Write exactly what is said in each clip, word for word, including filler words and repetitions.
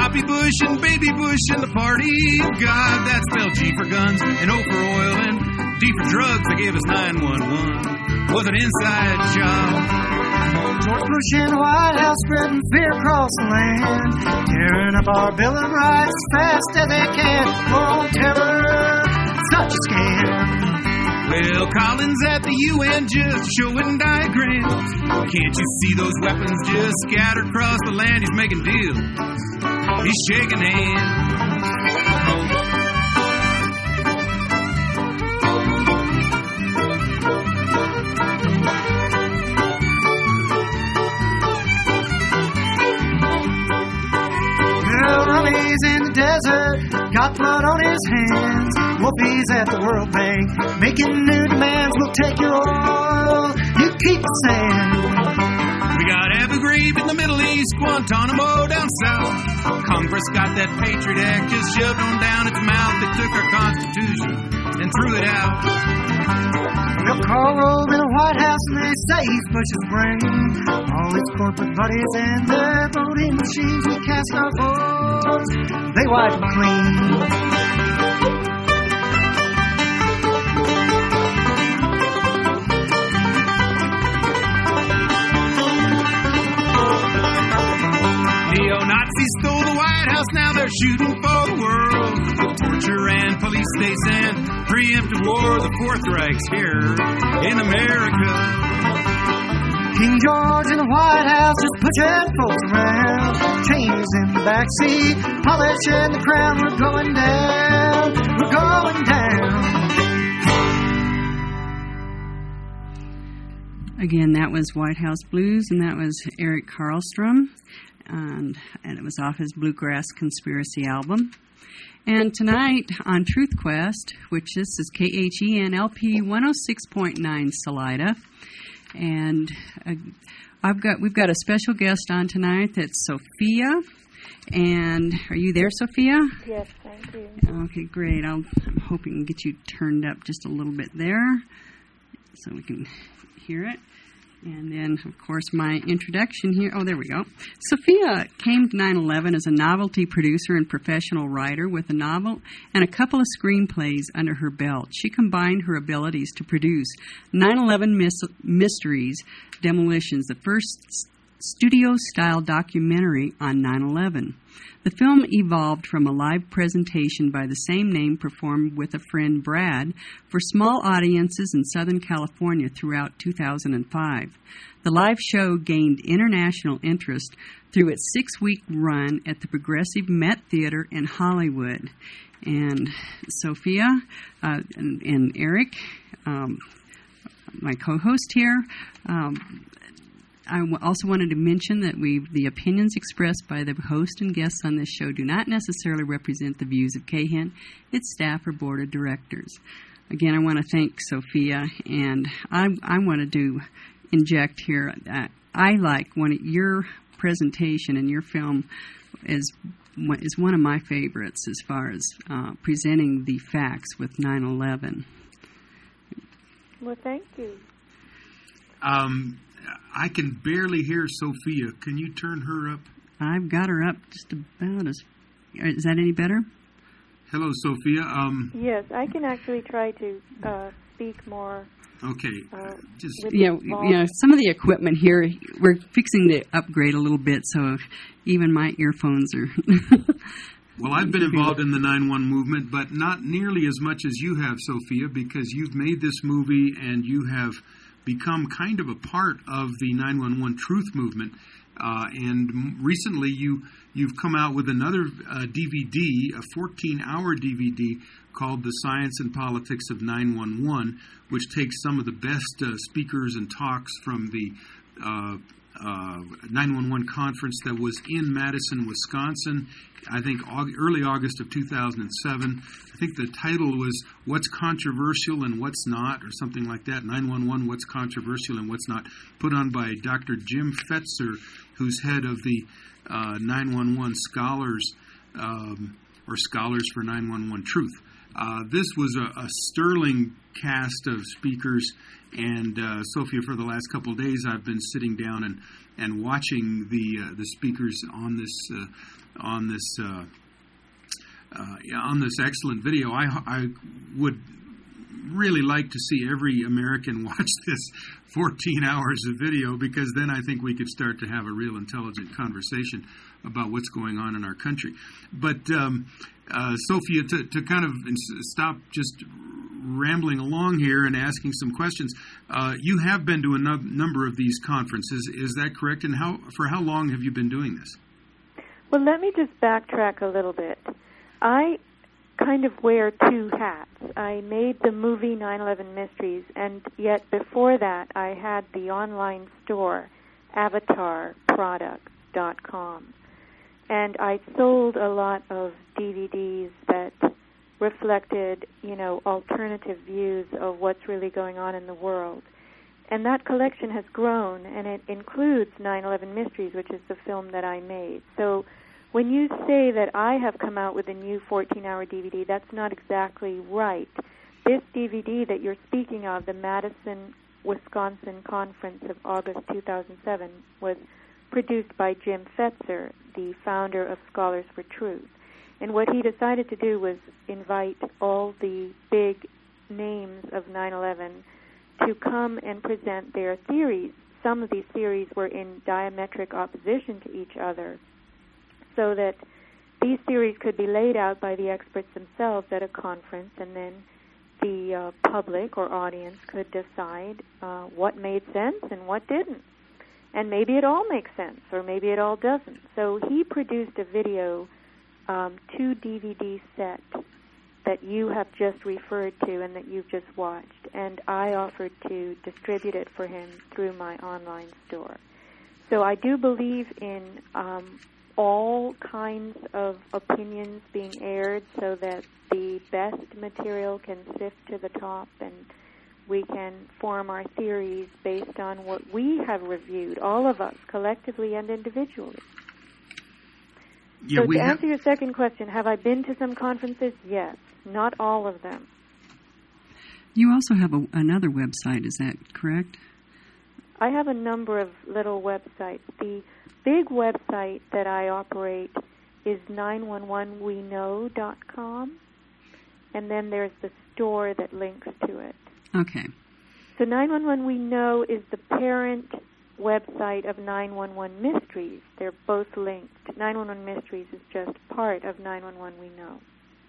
Poppy Bush and Baby Bush and the party of God. That spelled G for guns and O for oil and D for drugs. They gave us nine one one. Was an inside job. George Bush in the White House spreading fear across the land, tearing up our Bill of Rights as fast as they can. Oh, terror, such a scam. Well, Collins at the U N just showing diagrams. Can't you see those weapons just scattered across the land? He's making deals. He's shaking hands. Well, Rummy's in the desert, got blood on his hands. Wolfie's at the World Bank, making new demands. We'll take your oil, you keep the sand. We got Abu Ghraib in the Middle East, Guantanamo down south. Congress got that Patriot Act just shoved on down its mouth. They took our Constitution and threw it out. Well, Karl Rove in the White House and they say he's Bush's brain. All his corporate buddies and their voting machines. We cast our votes, they wipe them clean. Neo-Nazis stole the White House, now they're shooting for the world. With torture and police states and preemptive war, the Fourth Reich's here in America. King George in the White House just pushing folks around. Chains in the backseat, polishing the crown. We're going down, we're going down. Again, that was White House Blues, and that was Eric Karlstrom. And, and it was off his Bluegrass Conspiracy album. And tonight on Truth Quest, which this is K H E N L P one oh six point nine Salida, and uh, I've got we've got a special guest on tonight. That's Sophia. And are you there, Sophia? Yes, thank you. Okay, great. I'll, I'm hoping to get you turned up just a little bit there so we can hear it. And then, of course, my introduction here. Oh, there we go. Sophia came to nine eleven as a novelty producer and professional writer with a novel and a couple of screenplays under her belt. She combined her abilities to produce nine eleven Mis- Mysteries, Demolitions, the first studio-style documentary on nine eleven. The film evolved from a live presentation by the same name performed with a friend, Brad, for small audiences in Southern California throughout two thousand five. The live show gained international interest through its six-week run at the Progressive Met Theater in Hollywood. And Sophia uh, and, and Eric, um, my co-host here, um, I also wanted to mention that we the opinions expressed by the host and guests on this show do not necessarily represent the views of K H E N, its staff, or board of directors. Again, I want to thank Sophia, and I, I wanted to inject here that I like one of your presentation and your film is is one of my favorites as far as uh, presenting the facts with nine eleven. Well, thank you. Um. I can barely hear Sophia. Can you turn her up? I've got her up just about as... Is that any better? Hello, Sophia. Um, yes, I can actually try to uh, speak more. Okay. Uh, just yeah, you know, some of the equipment here, we're fixing to upgrade a little bit, so even my earphones are... Well, I've been involved in the nine one movement, but not nearly as much as you have, Sophia, because you've made this movie and you have become kind of a part of the nine one one truth movement. Uh, and recently you, you've come out with another uh, D V D, a fourteen-hour D V D called The Science and Politics of nine one one, which takes some of the best uh, speakers and talks from the uh, uh, nine one one conference that was in Madison, Wisconsin, I think August, early August of two thousand seven. I think the title was What's Controversial and What's Not, or something like that, nine one one, What's Controversial and What's Not, put on by Doctor Jim Fetzer, who's head of the uh, nine one one Scholars, um, or Scholars for nine one one Truth. Uh, this was a, a sterling cast of speakers, and uh, Sophia, for the last couple of days, I've been sitting down and, and watching the uh, the speakers on this uh, on this uh, uh, on this excellent video. I I would really like to see every American watch this fourteen hours of video, because then I think we could start to have a real intelligent conversation about what's going on in our country. But um, uh, Sophia, to, to kind of stop just rambling along here and asking some questions, uh, you have been to a no- number of these conferences. Is that correct? And how for how long have you been doing this? Well, let me just backtrack a little bit. I kind of wear two hats. I made the movie nine eleven Mysteries, and yet before that I had the online store, avatar product dot com. And I sold a lot of D V Ds that reflected, you know, alternative views of what's really going on in the world. And that collection has grown, and it includes nine eleven Mysteries, which is the film that I made. So when you say that I have come out with a new fourteen-hour D V D, that's not exactly right. This D V D that you're speaking of, the Madison, Wisconsin Conference of August two thousand seven, was produced by Jim Fetzer, the founder of Scholars for Truth. And what he decided to do was invite all the big names of nine eleven to come and present their theories. Some of these theories were in diametric opposition to each other, so that these theories could be laid out by the experts themselves at a conference, and then the uh, public or audience could decide uh, what made sense and what didn't. And maybe it all makes sense, or maybe it all doesn't. So he produced a video, um, two D V D set that you have just referred to and that you've just watched, and I offered to distribute it for him through my online store. So I do believe in um, all kinds of opinions being aired so that the best material can sift to the top, and we can form our theories based on what we have reviewed, all of us, collectively and individually. Yeah, so we to have... answer your second question, have I been to some conferences? Yes, not all of them. You also have a, another website, is that correct? I have a number of little websites. The big website that I operate is nine one one we know dot com, and then there's the store that links to it. Okay. So nine one one we know is the parent website of nine one one Mysteries. They're both linked. nine one one Mysteries is just part of nine one one we know.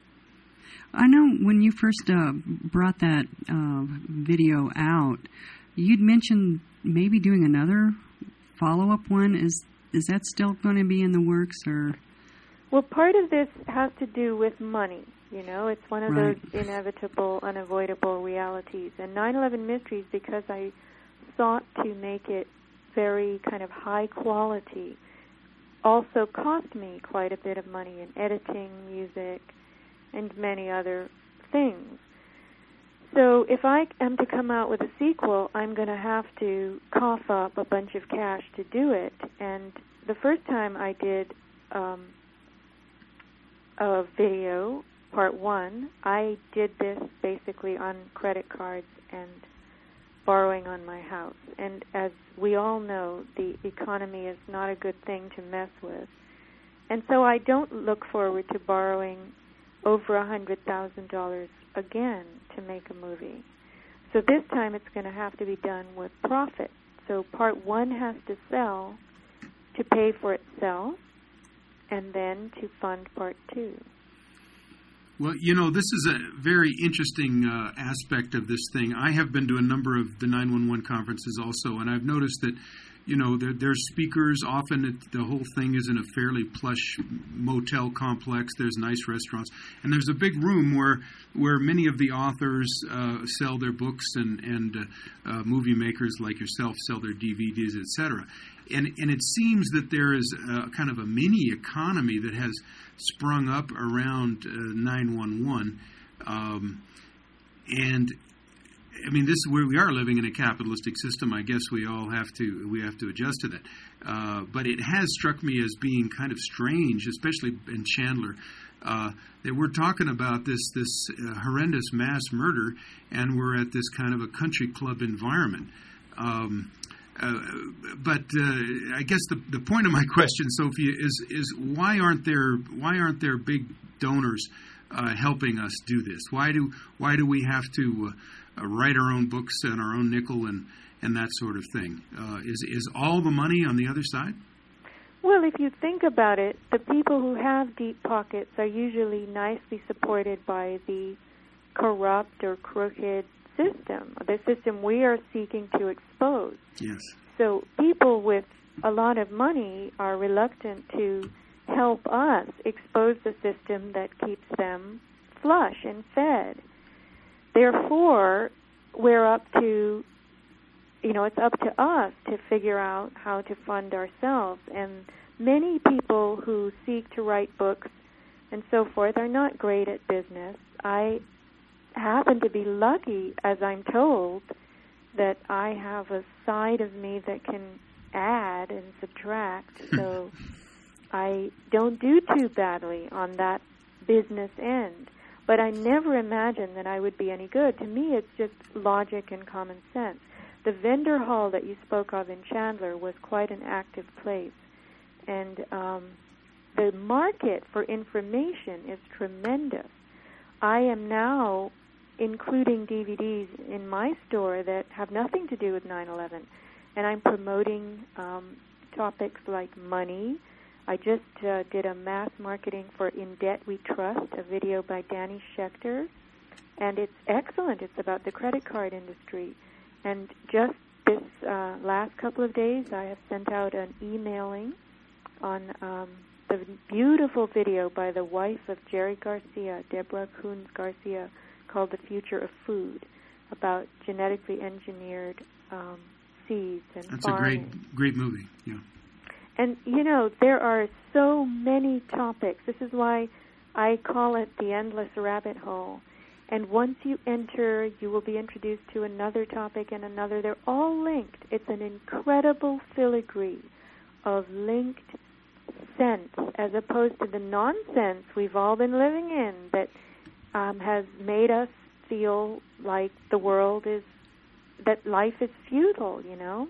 I know when you first uh, brought that uh, video out, you'd mentioned maybe doing another follow-up one. Is is that still going to be in the works, or? Well, part of this has to do with money. You know, it's one of right. those inevitable, unavoidable realities. And nine eleven Mysteries, because I sought to make it very kind of high quality, also cost me quite a bit of money in editing, music, and many other things. So if I am to come out with a sequel, I'm going to have to cough up a bunch of cash to do it. And the first time I did um, a video, part one, I did this basically on credit cards and borrowing on my house. And as we all know, the economy is not a good thing to mess with. And so I don't look forward to borrowing over one hundred thousand dollars again to make a movie. So this time it's going to have to be done with profit. So part one has to sell to pay for itself, and then to fund part two. Well, you know, this is a very interesting uh, aspect of this thing. I have been to a number of the nine one one conferences also, and I've noticed that, you know, there, there's speakers. Often it, the whole thing is in a fairly plush motel complex. There's nice restaurants. And there's a big room where where many of the authors uh, sell their books, and, and uh, uh, movie makers like yourself sell their D V Ds, et cetera. And, and it seems that there is a, kind of a mini economy that has sprung up around uh, nine one one. Um, and I mean, this is where we are living in a capitalistic system. I guess we all have to we have to adjust to that. Uh, but it has struck me as being kind of strange, especially in Chandler, Uh, that we're talking about this this uh, horrendous mass murder, and we're at this kind of a country club environment. Um, uh, but uh, I guess the the point of my question, Sophia, is is why aren't there why aren't there big donors uh, helping us do this? Why do why do we have to uh, uh, write our own books and our own nickel and and that sort of thing? Uh, is is all the money on the other side? Well, if you think about it, the people who have deep pockets are usually nicely supported by the corrupt or crooked system, the system we are seeking to expose. Yes. So people with a lot of money are reluctant to help us expose the system that keeps them flush and fed. Therefore, we're up to You know, it's up to us to figure out how to fund ourselves. And many people who seek to write books and so forth are not great at business. I happen to be lucky, as I'm told, that I have a side of me that can add and subtract. So I don't do too badly on that business end. But I never imagined that I would be any good. To me, it's just logic and common sense. The vendor hall that you spoke of in Chandler was quite an active place. And um, the market for information is tremendous. I am now including D V Ds in my store that have nothing to do with nine eleven. And I'm promoting um, topics like money. I just uh, did a mass marketing for In Debt We Trust, a video by Danny Schechter. And it's excellent. It's about the credit card industry. And just this uh, last couple of days, I have sent out an emailing on um, the beautiful video by the wife of Jerry Garcia, Deborah Coons Garcia, called The Future of Food, about genetically engineered um, seeds and That's farming. a great, great movie, yeah. And, you know, there are so many topics. This is why I call it the endless rabbit hole. And once you enter, you will be introduced to another topic and another. They're all linked. It's an incredible filigree of linked sense as opposed to the nonsense we've all been living in that um, has made us feel like the world is, that life is futile, you know.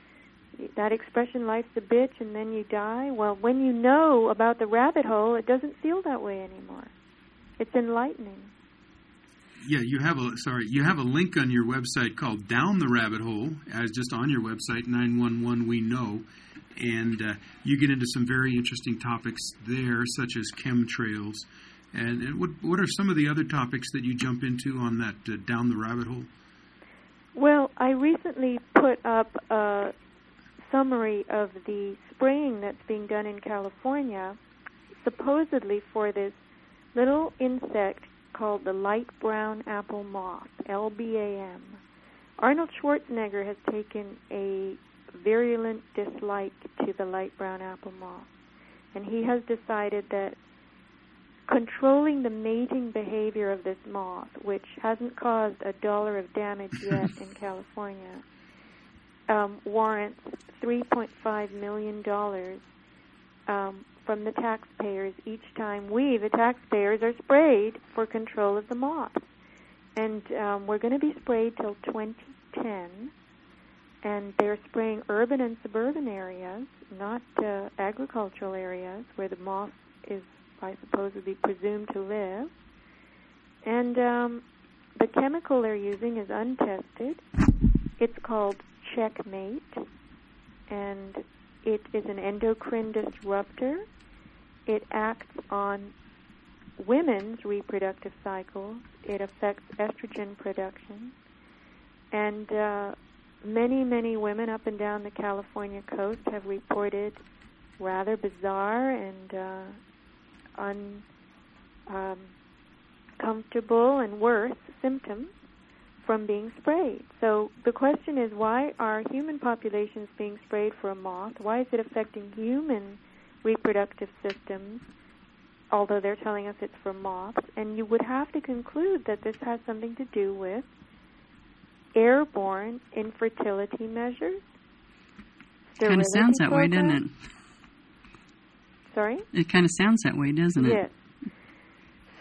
That expression, life's a bitch and then you die. Well, when you know about the rabbit hole, it doesn't feel that way anymore. It's enlightening. Yeah, you have a sorry, you have a link on your website called Down the Rabbit Hole, as just on your website, nine one one We Know, and uh, you get into some very interesting topics there, such as chemtrails. And, and what what are some of the other topics that you jump into on that uh, Down the Rabbit Hole? Well, I recently put up a summary of the spraying that's being done in California, supposedly for this little insect called the light brown apple moth, L B A M. Arnold Schwarzenegger has taken a virulent dislike to the light brown apple moth, and he has decided that controlling the mating behavior of this moth, which hasn't caused a dollar of damage yet in California, um, warrants three point five million dollars um, from the taxpayers each time we, the taxpayers, are sprayed for control of the moths. And um, we're going to be sprayed till twenty ten, and they're spraying urban and suburban areas, not uh, agricultural areas where the moth is, I suppose, would be presumed to live. And um, the chemical they're using is untested. It's called Checkmate, and it is an endocrine disruptor. It acts on women's reproductive cycles. It affects estrogen production. And uh, many, many women up and down the California coast have reported rather bizarre and uh, uncomfortable um, and worse symptoms from being sprayed. So the question is, why are human populations being sprayed for a moth? Why is it affecting human reproductive systems, although they're telling us it's for moths? And you would have to conclude that this has something to do with airborne infertility measures. Kind of sounds that way, doesn't it? Sorry? It kind of sounds that way, doesn't it? Yes.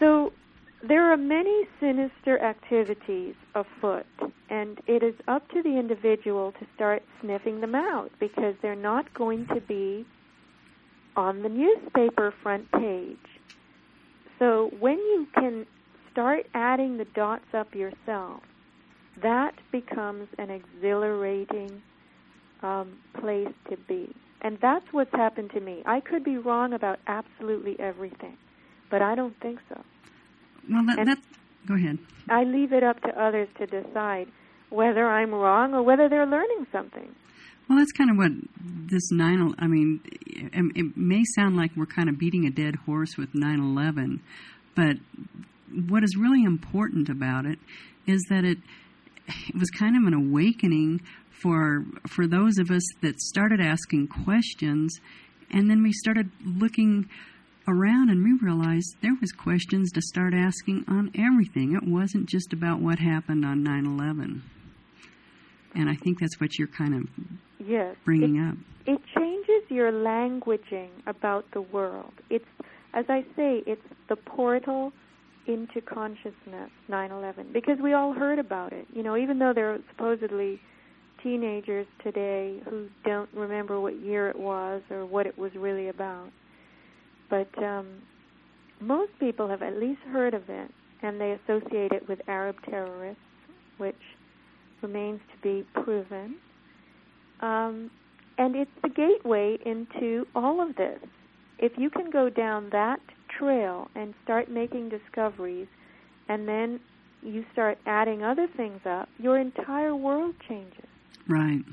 So there are many sinister activities afoot, and it is up to the individual to start sniffing them out, because they're not going to be on the newspaper front page. So when you can start adding the dots up yourself, that becomes an exhilarating um, place to be. And that's what's happened to me. I could be wrong about absolutely everything, but I don't think so. Well, that, that go ahead. I leave it up to others to decide whether I'm wrong or whether they're learning something. Well, that's kind of what this nine. I mean, it, it may sound like we're kind of beating a dead horse with nine eleven, but what is really important about it is that it it was kind of an awakening for for those of us that started asking questions, and then we started looking around and we realized there was questions to start asking on everything. It wasn't just about what happened on nine eleven. And I think that's what you're kind of yes, bringing it, up. It changes your languaging about the world. It's, as I say, it's the portal into consciousness, nine eleven, because we all heard about it. You know, even though there are supposedly teenagers today who don't remember what year it was or what it was really about. But um, most people have at least heard of it, and they associate it with Arab terrorists, which remains to be proven. Um, and it's the gateway into all of this. If you can go down that trail and start making discoveries, and then you start adding other things up, your entire world changes. Right.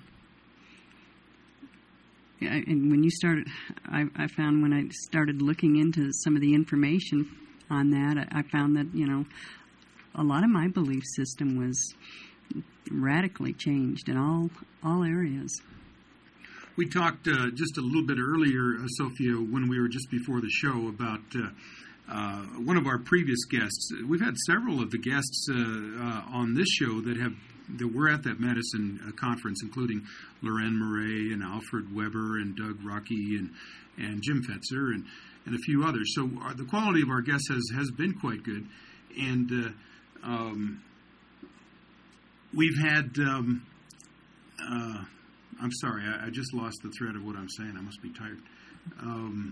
Yeah, and when you started, I, I found when I started looking into some of the information on that, I, I found that, you know, a lot of my belief system was radically changed in all all areas. We talked uh, just a little bit earlier, uh, Sophia, when we were just before the show, about uh, uh, one of our previous guests. We've had several of the guests uh, uh, on this show that have that were at that Madison uh, conference, including Loren Murray and Alfred Weber and Doug Rocky and and Jim Fetzer and, and a few others. So our, the quality of our guests has, has been quite good. And uh, um, we've had... Um, uh, I'm sorry, I, I just lost the thread of what I'm saying. I must be tired. Um,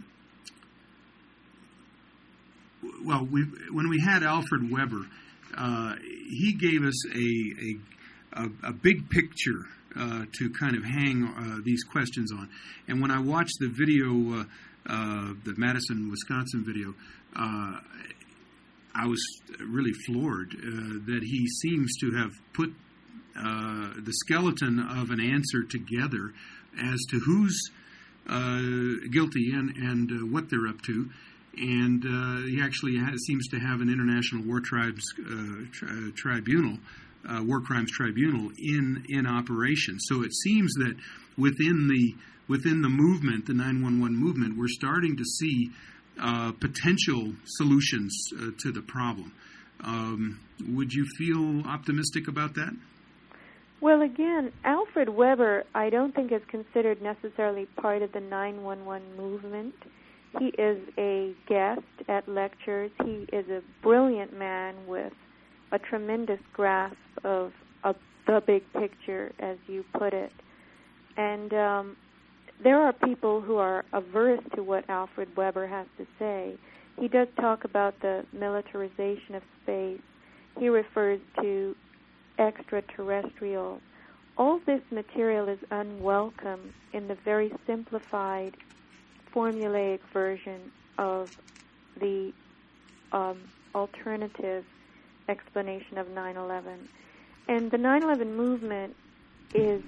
well, we when we had Alfred Weber, uh, he gave us a a, a, a big picture uh, to kind of hang uh, these questions on. And when I watched the video, uh, uh, the Madison, Wisconsin video, uh, I was really floored uh, that he seems to have put Uh, the skeleton of an answer together as to who's uh, guilty and, and uh, what they're up to. And uh, he actually has, seems to have an International War Tribes uh, tri- Tribunal, uh, War Crimes Tribunal in, in operation. So it seems that within the within the movement, the nine one one movement, we're starting to see uh, potential solutions uh, to the problem. Um, would you feel optimistic about that? Well, again, Alfred Weber, I don't think is considered necessarily part of the nine one one movement. He is a guest at lectures. He is a brilliant man with a tremendous grasp of, of the big picture, as you put it. And um, there are people who are averse to what Alfred Weber has to say. He does talk about the militarization of space. He refers to extraterrestrials. All this material is unwelcome in the very simplified, formulaic version of the um, alternative explanation of nine eleven. And the nine eleven movement is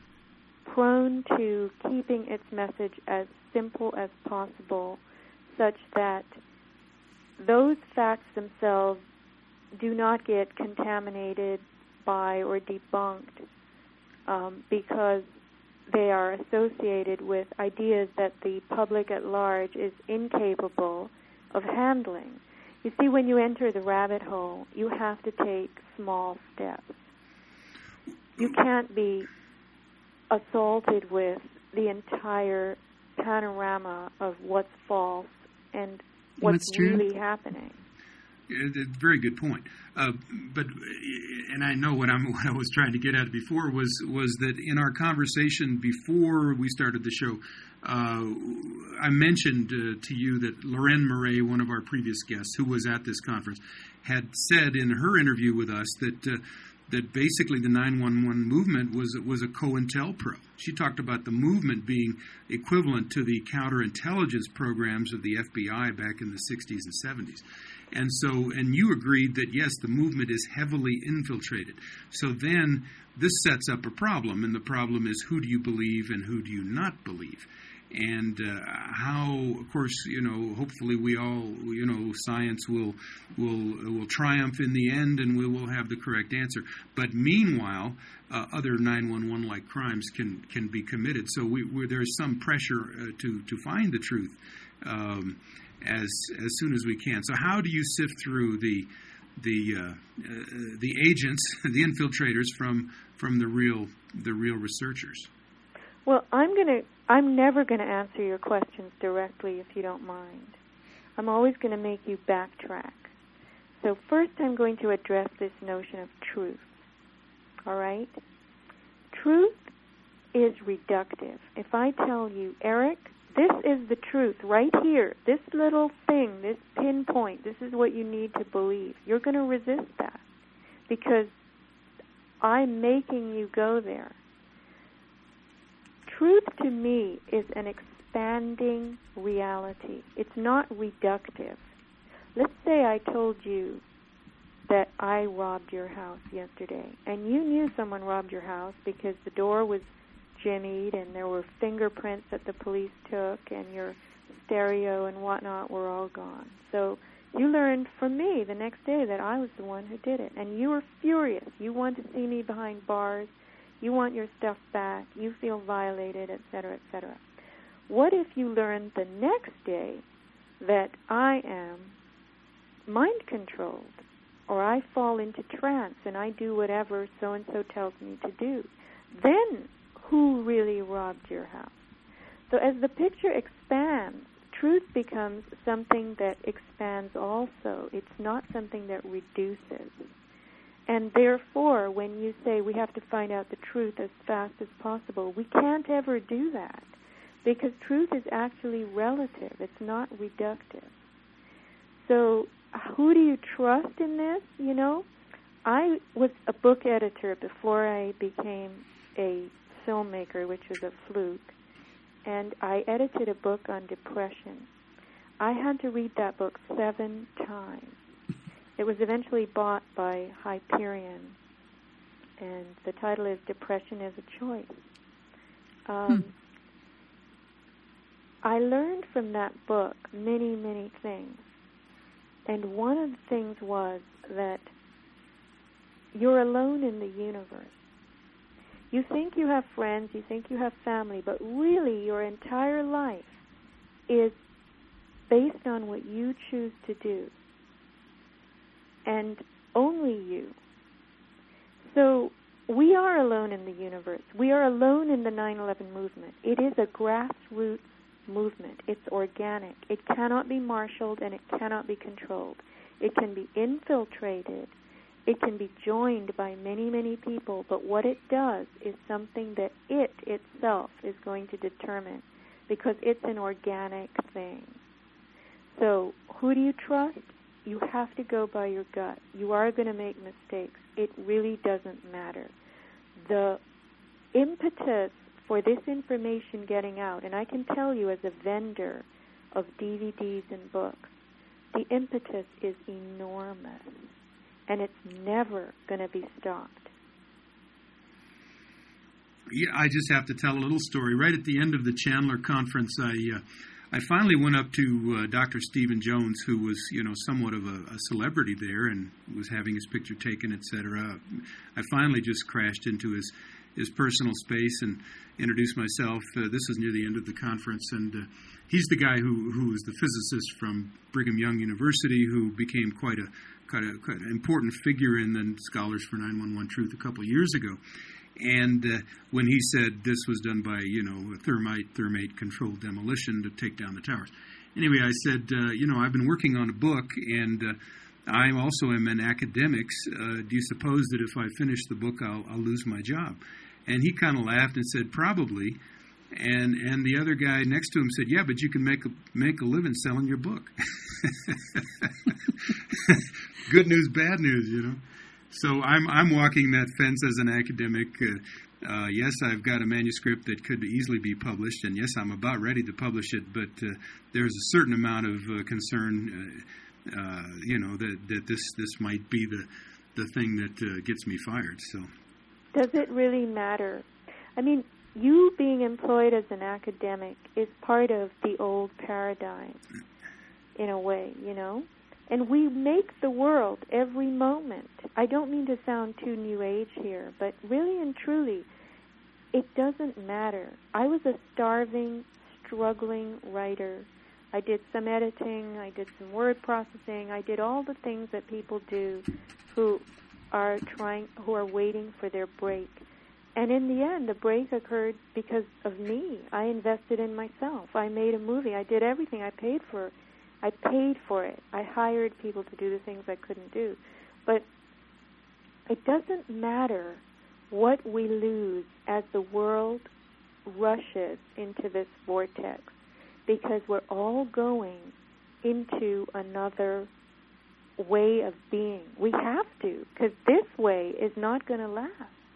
prone to keeping its message as simple as possible, such that those facts themselves do not get contaminated by or debunked um, because they are associated with ideas that the public at large is incapable of handling. You see, when you enter the rabbit hole, you have to take small steps. You can't be assaulted with the entire panorama of what's false and what's, what's true? really happening. Uh, very good point. Uh, but and I know what I'm what I was trying to get at before was was that in our conversation before we started the show, uh, I mentioned uh, to you that Lorraine Murray, one of our previous guests who was at this conference, had said in her interview with us that uh, that basically the nine one one movement was was a COINTELPRO. She talked about the movement being equivalent to the counterintelligence programs of the F B I back in the sixties and seventies. And so, and you agreed that, yes, the movement is heavily infiltrated. So then this sets up a problem, and the problem is who do you believe and who do you not believe? And uh, how, of course, you know, hopefully we all, you know, science will will will triumph in the end, and we will have the correct answer. But meanwhile, uh, other nine one one-like crimes can can be committed. So we, we, there's some pressure uh, to to find the truth um, as as soon as we can. So how do you sift through the the uh, uh, the agents, the infiltrators from from the real the real researchers? Well, I'm going to I'm never going to answer your questions directly, if you don't mind. I'm always going to make you backtrack. So first I'm going to address this notion of truth. All right? Truth is reductive. If I tell you, Eric, this is the truth right here, this little thing, this pinpoint, this is what you need to believe, you're going to resist that because I'm making you go there. Truth to me is an expanding reality. It's not reductive. Let's say I told you that I robbed your house yesterday, and you knew someone robbed your house because the door was jimmied and there were fingerprints that the police took and your stereo and whatnot were all gone. So you learned from me the next day that I was the one who did it, and you were furious. You wanted to see me behind bars. You want your stuff back, you feel violated, et cetera, et cetera. What if you learn the next day that I am mind-controlled, or I fall into trance and I do whatever so-and-so tells me to do? Then who really robbed your house? So as the picture expands, truth becomes something that expands also. It's not something that reduces. And therefore, when you say we have to find out the truth as fast as possible, we can't ever do that because truth is actually relative. It's not reductive. So who do you trust in this? You know, I was a book editor before I became a filmmaker, which was a fluke, and I edited a book on depression. I had to read that book seven times. It was eventually bought by Hyperion, and the title is Depression is a Choice. Um, hmm. I learned from that book many, many things, and one of the things was that you're alone in the universe. You think you have friends, you think you have family, but really your entire life is based on what you choose to do. And only you. So we are alone in the universe. We are alone in the nine eleven movement. It is a grassroots movement. It's organic. It cannot be marshaled and it cannot be controlled. It can be infiltrated. It can be joined by many, many people. But what it does is something that it itself is going to determine because it's an organic thing. So who do you trust? You have to go by your gut. You are going to make mistakes. It really doesn't matter. The impetus for this information getting out, and I can tell you as a vendor of D V Ds and books, the impetus is enormous, and it's never going to be stopped. Yeah, I just have to tell a little story. Right at the end of the Chandler conference, I... Uh, I finally went up to uh, Doctor Stephen Jones, who was, you know, somewhat of a, a celebrity there and was having his picture taken, et cetera. I finally just crashed into his, his personal space and introduced myself. Uh, this was near the end of the conference, and uh, he's the guy who who was the physicist from Brigham Young University who became quite a quite, a, quite an important figure in the Scholars for nine one one Truth a couple of years ago. And uh, when he said this was done by, you know, thermite, thermate-controlled demolition to take down the towers. Anyway, I said, uh, you know, I've been working on a book, and uh, I also am in academics. Uh, do you suppose that if I finish the book, I'll, I'll lose my job? And he kind of laughed and said, probably. And and the other guy next to him said, yeah, but you can make a, make a living selling your book. Good news, bad news, you know. So I'm I'm walking that fence as an academic. Uh, uh, yes, I've got a manuscript that could easily be published, and yes, I'm about ready to publish it, but uh, there's a certain amount of uh, concern, uh, uh, you know, that, that this, this might be the, the thing that uh, gets me fired. So, does it really matter? I mean, you being employed as an academic is part of the old paradigm, in a way, you know? And we make the world every moment. I don't mean to sound too New Age here, but really and truly, it doesn't matter. I was a starving, struggling writer. I did some editing, I did some word processing, I did all the things that people do who are trying, who are waiting for their break. And in the end, the break occurred because of me. I invested in myself. I made a movie. I did everything. I paid for it. I paid for it. I hired people to do the things I couldn't do. But it doesn't matter what we lose as the world rushes into this vortex, because we're all going into another way of being. We have to, because this way is not going to last.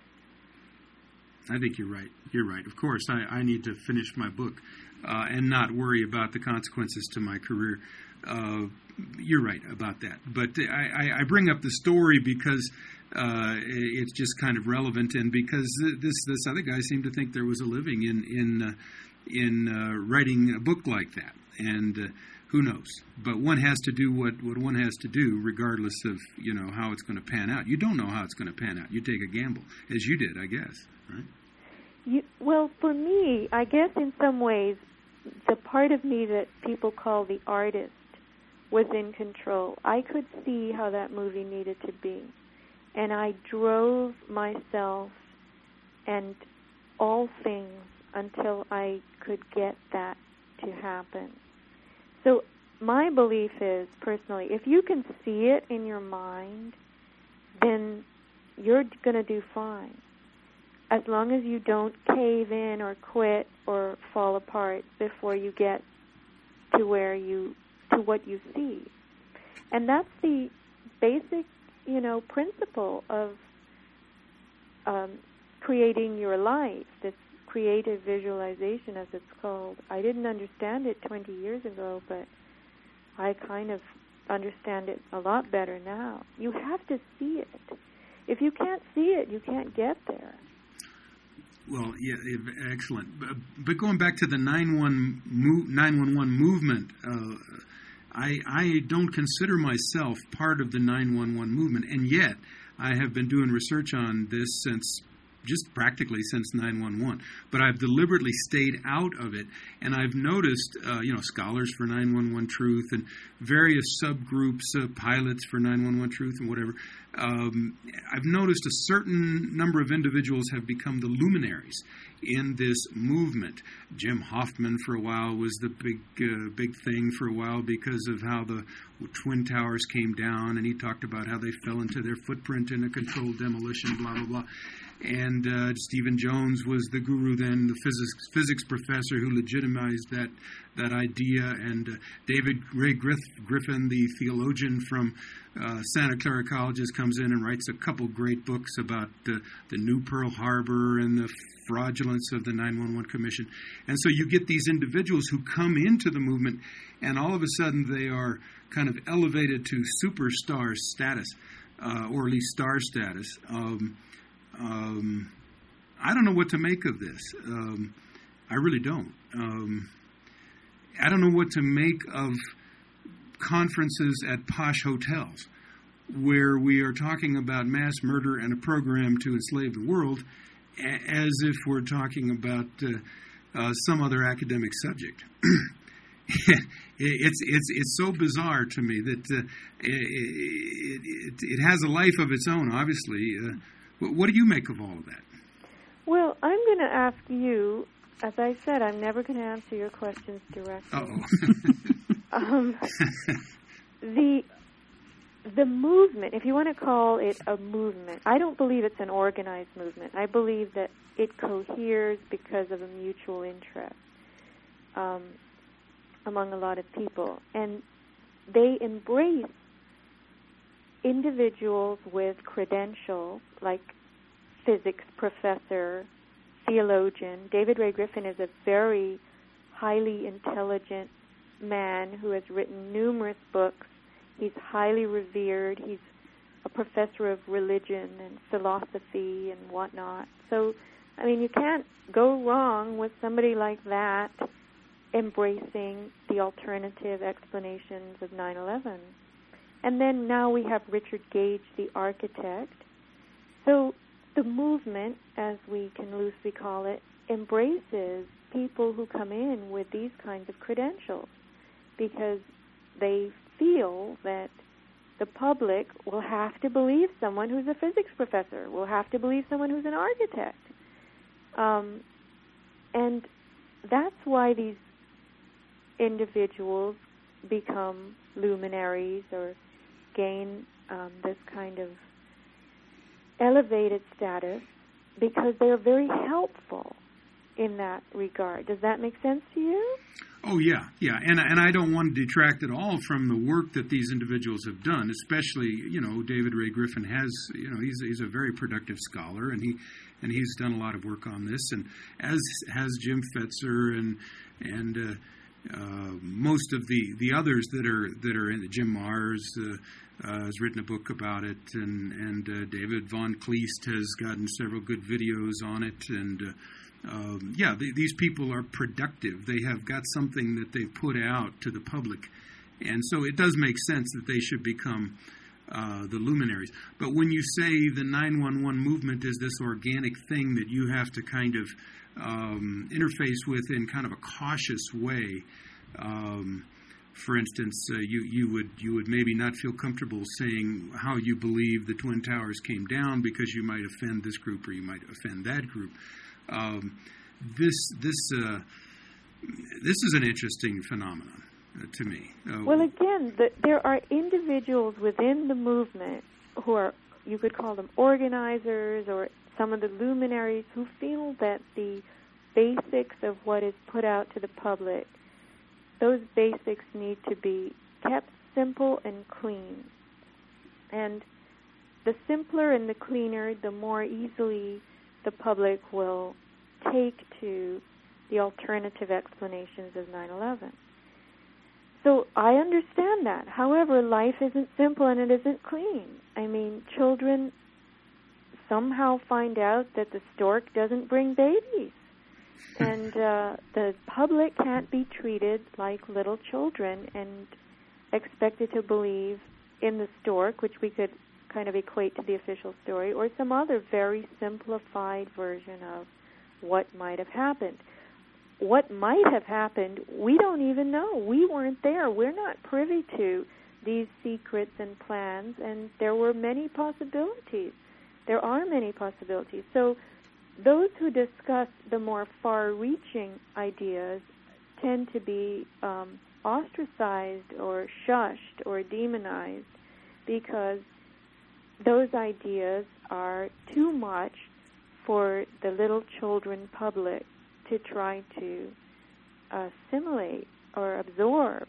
I think you're right. You're right. Of course, I, I need to finish my book uh, and not worry about the consequences to my career. Uh, you're right about that. But I, I bring up the story because uh, it's just kind of relevant, and because this this other guy seemed to think there was a living in in uh, in uh, writing a book like that. And uh, who knows? But one has to do what, what one has to do, regardless of, you know, how it's going to pan out. You don't know how it's going to pan out. You take a gamble, as you did, I guess. Right? You, well, for me, I guess in some ways, the part of me that people call the artist was in control. I could see how that movie needed to be. And I drove myself and all things until I could get that to happen. So my belief is, personally, if you can see it in your mind, then you're going to do fine. As long as you don't cave in or quit or fall apart before you get to where you, to what you see. And that's the basic, you know, principle of um, creating your life, this creative visualization, as it's called. I didn't understand it twenty years ago, but I kind of understand it a lot better now. You have to see it. If you can't see it, you can't get there. Well, yeah, excellent. But going back to the nine one one movement, uh, I, I don't consider myself part of the nine one one movement, and yet I have been doing research on this since, just practically since nine one one. But I've deliberately stayed out of it, and I've noticed, uh, you know, Scholars for nine one one Truth and various subgroups, uh, pilots for nine one one Truth and whatever. Um, I've noticed a certain number of individuals have become the luminaries in this movement. Jim Hoffman, for a while, was the big, uh, big thing for a while because of how the Twin Towers came down, and he talked about how they fell into their footprint in a controlled demolition, blah, blah, blah. And uh, Stephen Jones was the guru then, the physics physics professor who legitimized that that idea. And uh, David Ray Griff, Griffin, the theologian from uh, Santa Clara Colleges, comes in and writes a couple great books about uh, the new Pearl Harbor and the fraudulence of the nine one one Commission. And so you get these individuals who come into the movement, and all of a sudden they are kind of elevated to superstar status, uh, or at least star status. Um, Um, I don't know what to make of this. Um, I really don't. Um, I don't know what to make of conferences at posh hotels where we are talking about mass murder and a program to enslave the world a- as if we're talking about uh, uh, some other academic subject. it's it's it's so bizarre to me that uh, it, it, it has a life of its own, obviously. Uh, What do you make of all of that? Well, I'm going to ask you, as I said, I'm never going to answer your questions directly. Uh-oh. um, the the movement, if you want to call it a movement, I don't believe it's an organized movement. I believe that it coheres because of a mutual interest um, among a lot of people. And they embrace individuals with credentials, like physics professor, theologian. David Ray Griffin is a very highly intelligent man who has written numerous books. He's highly revered. He's a professor of religion and philosophy and whatnot. So, I mean, you can't go wrong with somebody like that embracing the alternative explanations of nine eleven. And then now we have Richard Gage, the architect. So the movement, as we can loosely call it, embraces people who come in with these kinds of credentials because they feel that the public will have to believe someone who's a physics professor, will have to believe someone who's an architect. Um, and that's why these individuals become luminaries or gain um, this kind of elevated status because they're very helpful in that regard. Does that make sense to you? Oh, yeah, yeah. And, and I don't want to detract at all from the work that these individuals have done, especially, you know, David Ray Griffin has, you know, he's he's a very productive scholar, and he and he's done a lot of work on this, and as has Jim Fetzer and and uh, uh, most of the, the others that are that are in it. Jim Mars uh, uh, has written a book about it, and and uh, David Von Kleist has gotten several good videos on it, and uh, Um, yeah, they, these people are productive. They have got something that they've put out to the public. And so it does make sense that they should become uh, the luminaries. But when you say the nine one one movement is this organic thing that you have to kind of um, interface with in kind of a cautious way, um, for instance, uh, you, you would you would maybe not feel comfortable saying how you believe the Twin Towers came down because you might offend this group or you might offend that group. Um, this this uh, this is an interesting phenomenon uh, to me. Uh, well, again, the, there are individuals within the movement who are, you could call them organizers or some of the luminaries, who feel that the basics of what is put out to the public, those basics need to be kept simple and clean. And the simpler and the cleaner, the more easily the public will take to the alternative explanations of nine eleven. So I understand that. However, life isn't simple and it isn't clean. I mean, children somehow find out that the stork doesn't bring babies. And uh, the public can't be treated like little children and expected to believe in the stork, which we could kind of equate to the official story, or some other very simplified version of what might have happened. What might have happened, we don't even know. We weren't there. We're not privy to these secrets and plans, and there were many possibilities. There are many possibilities. So those who discuss the more far-reaching ideas tend to be um, ostracized or shushed or demonized because those ideas are too much for the little children public to try to assimilate or absorb.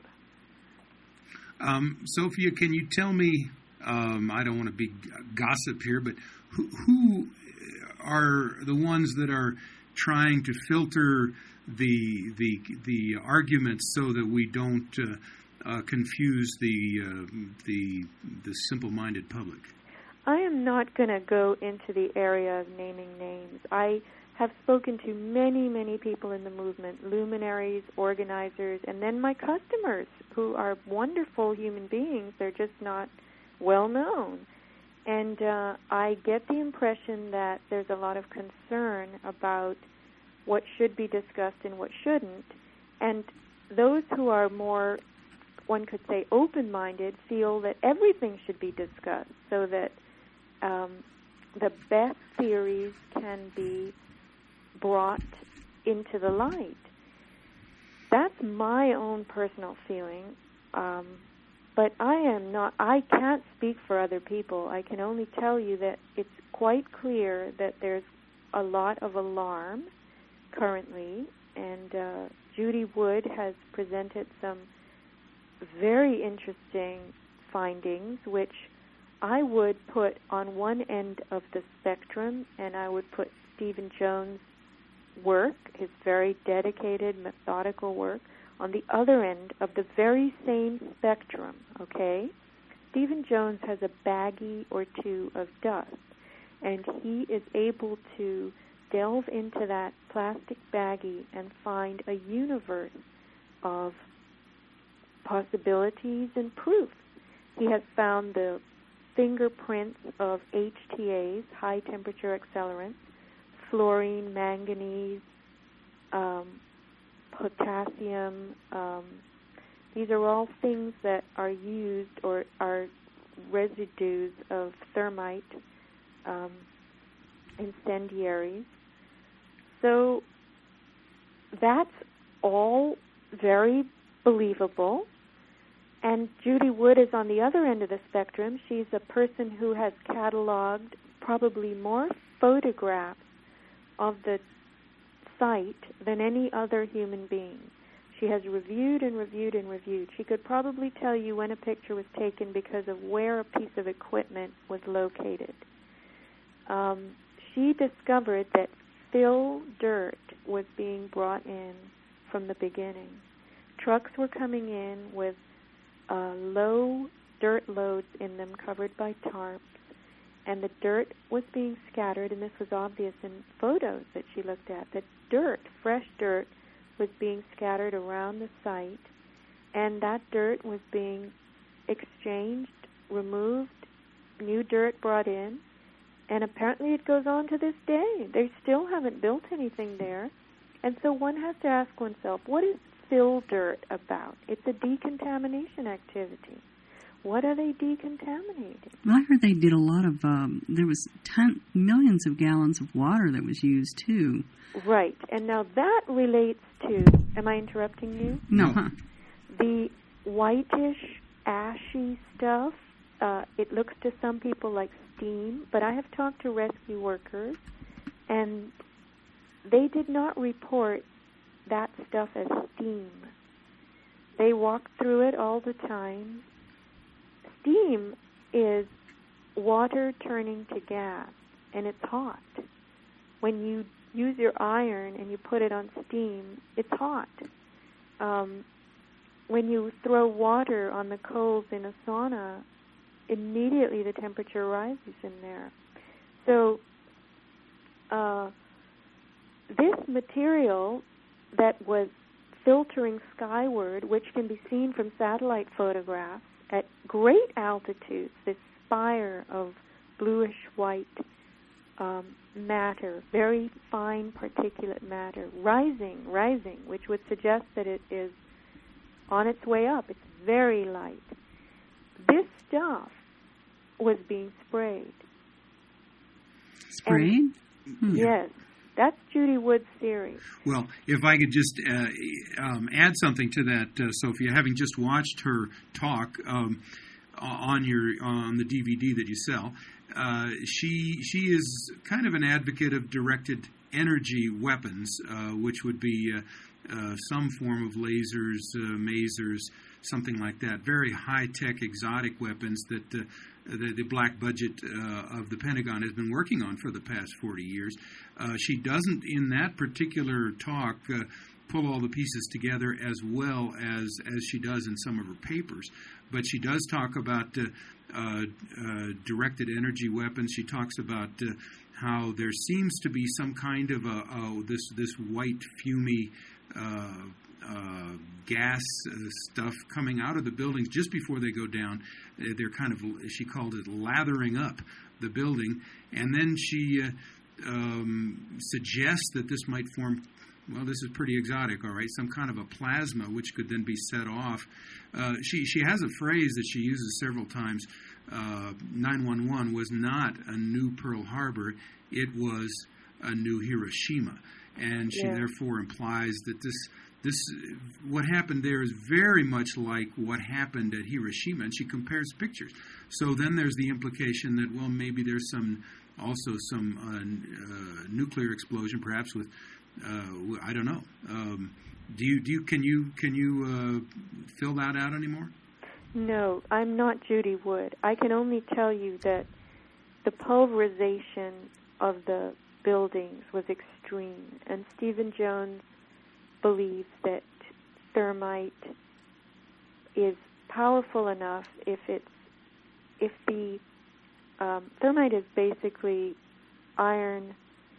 Um, Sophia, can you tell me, um, I don't want to be gossip here, but who, who are the ones that are trying to filter the the the arguments so that we don't uh, uh, confuse the uh, the the simple-minded public? I am not going to go into the area of naming names. I have spoken to many, many people in the movement, luminaries, organizers, and then my customers, who are wonderful human beings. They're just not well known. And uh, I get the impression that there's a lot of concern about what should be discussed and what shouldn't. And those who are more, one could say, open-minded, feel that everything should be discussed so that Um, the best theories can be brought into the light. That's my own personal feeling. Um, but I am not, I can't speak for other people. I can only tell you that it's quite clear that there's a lot of alarm currently, and uh, Judy Wood has presented some very interesting findings, which I would put on one end of the spectrum, and I would put Stephen Jones' work, his very dedicated, methodical work, on the other end of the very same spectrum, okay? Stephen Jones has a baggie or two of dust, and he is able to delve into that plastic baggie and find a universe of possibilities and proofs. He has found the fingerprints of H T As, high-temperature accelerants, fluorine, manganese, um, potassium. Um, these are all things that are used or are residues of thermite um, incendiaries. So that's all very believable. And Judy Wood is on the other end of the spectrum. She's a person who has cataloged probably more photographs of the site than any other human being. She has reviewed and reviewed and reviewed. She could probably tell you when a picture was taken because of where a piece of equipment was located. Um, she discovered that fill dirt was being brought in from the beginning. Trucks were coming in with uh, low dirt loads in them covered by tarps, and the dirt was being scattered, and this was obvious in photos that she looked at, that dirt, fresh dirt, was being scattered around the site, and that dirt was being exchanged, removed, new dirt brought in, and apparently it goes on to this day. They still haven't built anything there, and so one has to ask oneself, what is fill dirt about? It's a decontamination activity. What are they decontaminating? Well, I heard they did a lot of, um, there was ton, millions of gallons of water that was used, too. Right. And now that relates to, am I interrupting you? No. Huh? The whitish, ashy stuff, uh, it looks to some people like steam, but I have talked to rescue workers, and they did not report that stuff as steam. They walk through it all the time. Steam is water turning to gas, and it's hot. When you use your iron and you put it on steam, it's hot. Um, when you throw water on the coals in a sauna, immediately the temperature rises in there. So uh, this material that was filtering skyward, which can be seen from satellite photographs at great altitudes, this spire of bluish-white um, matter, very fine particulate matter, rising, rising, which would suggest that it is on its way up. It's very light. This stuff was being sprayed. Sprayed? Hmm. Yes. That's Judy Wood's theory. Well, if I could just uh, um, add something to that, uh, Sophia, having just watched her talk um, on your on the D V D that you sell, uh, she she is kind of an advocate of directed energy weapons, uh, which would be uh, uh, some form of lasers, uh, masers, something like that. Very high-tech, exotic weapons that uh, the, the black budget uh, of the Pentagon has been working on for the past forty years. Uh, she doesn't, in that particular talk, uh, pull all the pieces together as well as, as she does in some of her papers. But she does talk about uh, uh, uh, directed energy weapons. She talks about uh, how there seems to be some kind of a, oh, this, this white, fumy uh, Uh, gas uh, stuff coming out of the buildings just before they go down. Uh, they're kind of, she called it, lathering up the building. And then she uh, um, suggests that this might form, well, this is pretty exotic, all right, some kind of a plasma which could then be set off. Uh, she, she has a phrase that she uses several times. Uh, nine one one was not a new Pearl Harbor. It was a new Hiroshima. And she yeah. therefore implies that this this, what happened there is very much like what happened at Hiroshima, and she compares pictures. So then there's the implication that, well, maybe there's some also some uh, uh, nuclear explosion, perhaps with, uh, I don't know. Um, do you do you can you can you uh, fill that out anymore? No, I'm not Judy Wood. I can only tell you that the pulverization of the buildings was extreme, and Stephen Jones believes that thermite is powerful enough if it's if the um, thermite is basically iron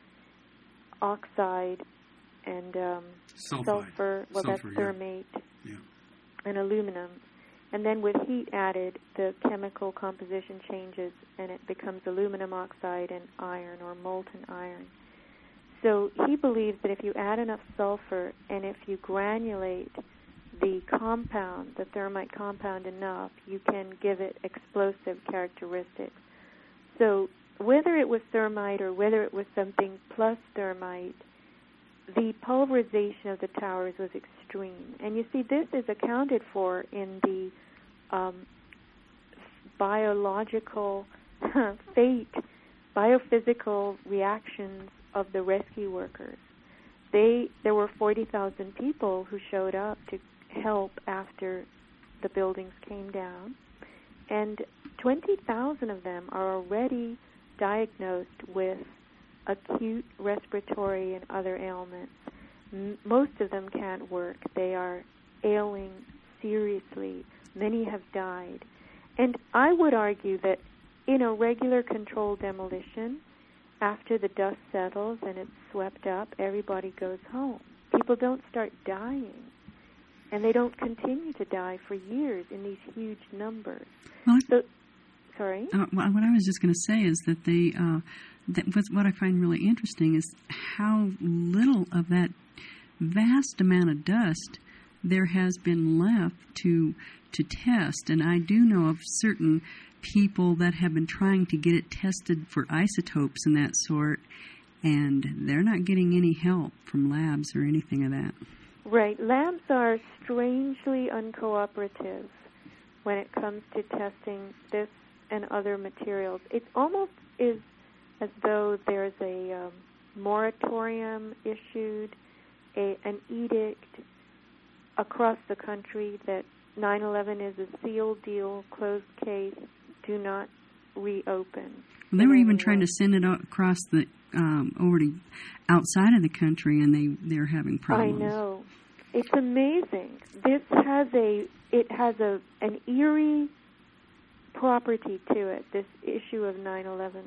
oxide and um, sulfur. Well, sulfur, that's yeah. thermate Yeah. and aluminum. And then with heat added, the chemical composition changes and it becomes aluminum oxide and iron or molten iron. So he believes that if you add enough sulfur and if you granulate the compound, the thermite compound enough, you can give it explosive characteristics. So whether it was thermite or whether it was something plus thermite, the pulverization of the towers was extreme. And you see, this is accounted for in the um, biological fate, biophysical reactions of the rescue workers. They there were forty thousand people who showed up to help after the buildings came down, and twenty thousand of them are already diagnosed with acute respiratory and other ailments. M- most of them can't work. They are ailing seriously. Many have died. And I would argue that in a regular controlled demolition, after the dust settles and it's swept up, everybody goes home. People don't start dying. And they don't continue to die for years in these huge numbers. Well, so, sorry? Uh, well, what I was just going to say is that they, uh, that what I find really interesting is how little of that vast amount of dust there has been left to to test. And I do know of certain people that have been trying to get it tested for isotopes and that sort, and they're not getting any help from labs or anything of that. Right. Labs are strangely uncooperative when it comes to testing this and other materials. It almost is as though there's a um, moratorium issued, a, an edict across the country that nine eleven is a sealed deal, closed case, do not reopen. Well, they were even trying to send it across the um, over to outside of the country, and they they're having problems. I know. It's amazing. This has a it has a an eerie property to it. This issue of nine eleven.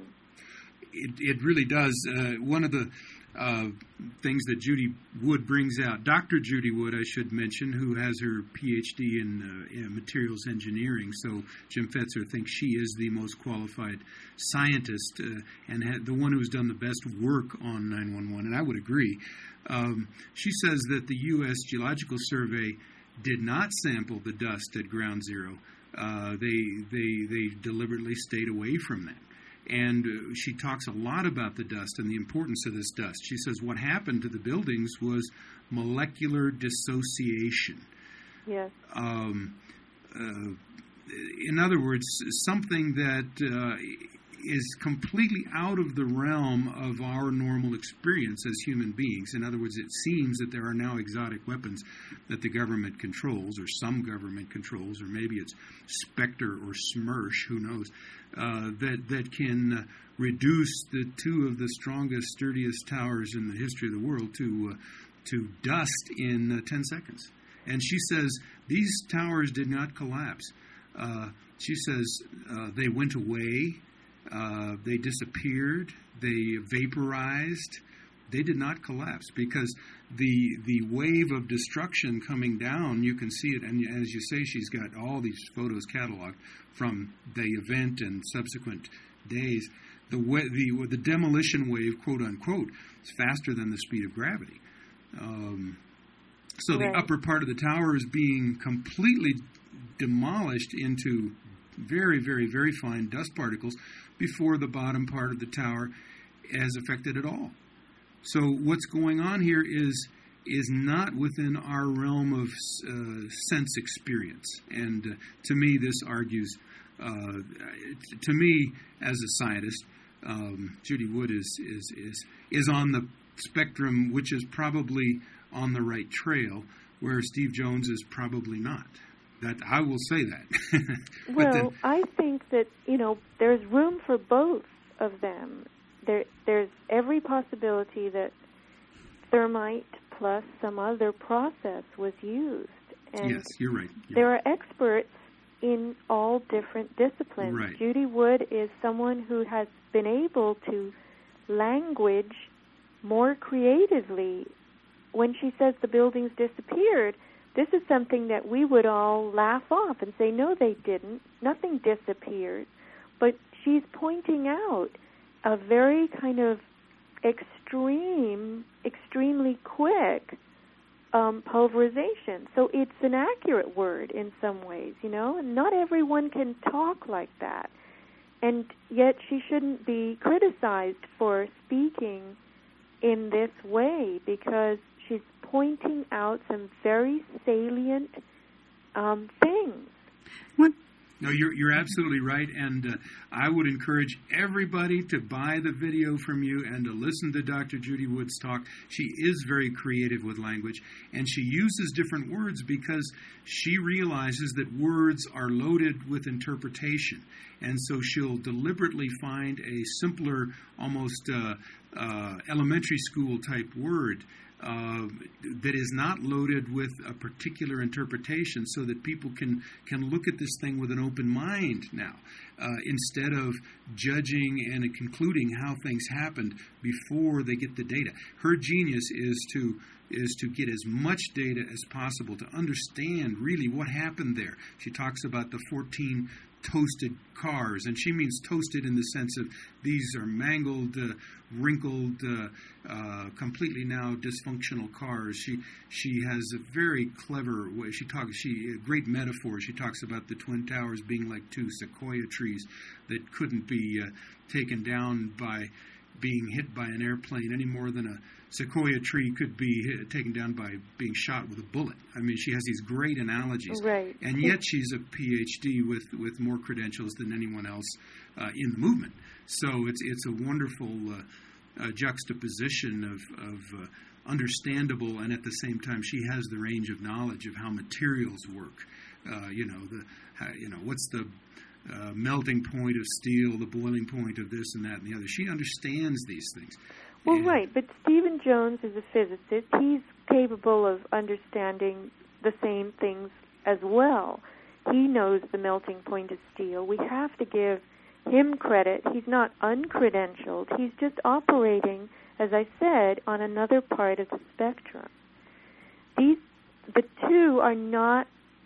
It it really does. Uh, one of the uh, things that Judy Wood brings out, Doctor Judy Wood, I should mention, who has her P H D in, uh, in materials engineering. So Jim Fetzer thinks she is the most qualified scientist uh, and ha- the one who's done the best work on nine one one. And I would agree. Um, she says that the U S Geological Survey did not sample the dust at Ground Zero. Uh, they they they deliberately stayed away from that. And uh, she talks a lot about the dust and the importance of this dust. She says what happened to the buildings was molecular dissociation. Yes. Um, uh, in other words, something that uh, is completely out of the realm of our normal experience as human beings. In other words, it seems that there are now exotic weapons that the government controls, or some government controls, or maybe it's Spectre or SMERSH, who knows, uh, that, that can uh, reduce the two of the strongest, sturdiest towers in the history of the world to, uh, to dust in uh, ten seconds. And she says these towers did not collapse. Uh, she says uh, they went away. Uh, they disappeared. They vaporized. They did not collapse because the the wave of destruction coming down, you can see it. And as you say, she's got all these photos cataloged from the event and subsequent days. The wa- the the demolition wave, quote unquote, is faster than the speed of gravity. Um, so right. The upper part of the tower is being completely demolished into very, very, very fine dust particles before the bottom part of the tower is affected at all. So what's going on here is is not within our realm of uh, sense experience. And uh, to me, this argues, uh, to me, as a scientist, um, Judy Wood is, is, is, is on the spectrum, which is probably on the right trail, where Steve Jones is probably not. That I will say that. Well, then, I think that, you know, there's room for both of them. There, there's every possibility that thermite plus some other process was used. And yes, you're right. You're there right. are experts in all different disciplines. Right. Judy Wood is someone who has been able to language more creatively. When she says the buildings disappeared, this is something that we would all laugh off and say, no, they didn't. Nothing disappeared. But she's pointing out a very kind of extreme, extremely quick um, pulverization. So it's an accurate word in some ways, you know, and not everyone can talk like that. And yet she shouldn't be criticized for speaking in this way, because she's pointing out some very salient um, things. What? No, you're you're absolutely right, and uh, I would encourage everybody to buy the video from you and to listen to Doctor Judy Wood's talk. She is very creative with language, and she uses different words because she realizes that words are loaded with interpretation, and so she'll deliberately find a simpler, almost uh, uh, elementary school type word Uh, that is not loaded with a particular interpretation, so that people can, can look at this thing with an open mind now, uh, instead of judging and concluding how things happened before they get the data. Her genius is to is to get as much data as possible to understand really what happened there. She talks about the fourteen toasted cars, and she means toasted in the sense of these are mangled, uh, wrinkled, uh, uh, completely now dysfunctional cars. She she has a very clever way. She talks. She a great metaphor. She talks about the Twin Towers being like two sequoia trees that couldn't be uh, taken down by being hit by an airplane any more than a sequoia tree could be hit, taken down by being shot with a bullet. I mean, she has these great analogies. Right. And yet she's a P H D with, with more credentials than anyone else uh, in the movement. So it's it's a wonderful uh, uh, juxtaposition of, of uh, understandable, and at the same time she has the range of knowledge of how materials work. Uh, you know, the how, you know what's the uh, melting point of steel, the boiling point of this and that and the other. She understands these things. Well, and, right, but Stephen Jones is a physicist. He's capable of understanding the same things as well. He knows the melting point of steel. We have to give him credit. He's not uncredentialed. He's just operating, as I said, on another part of the spectrum. These, the two are not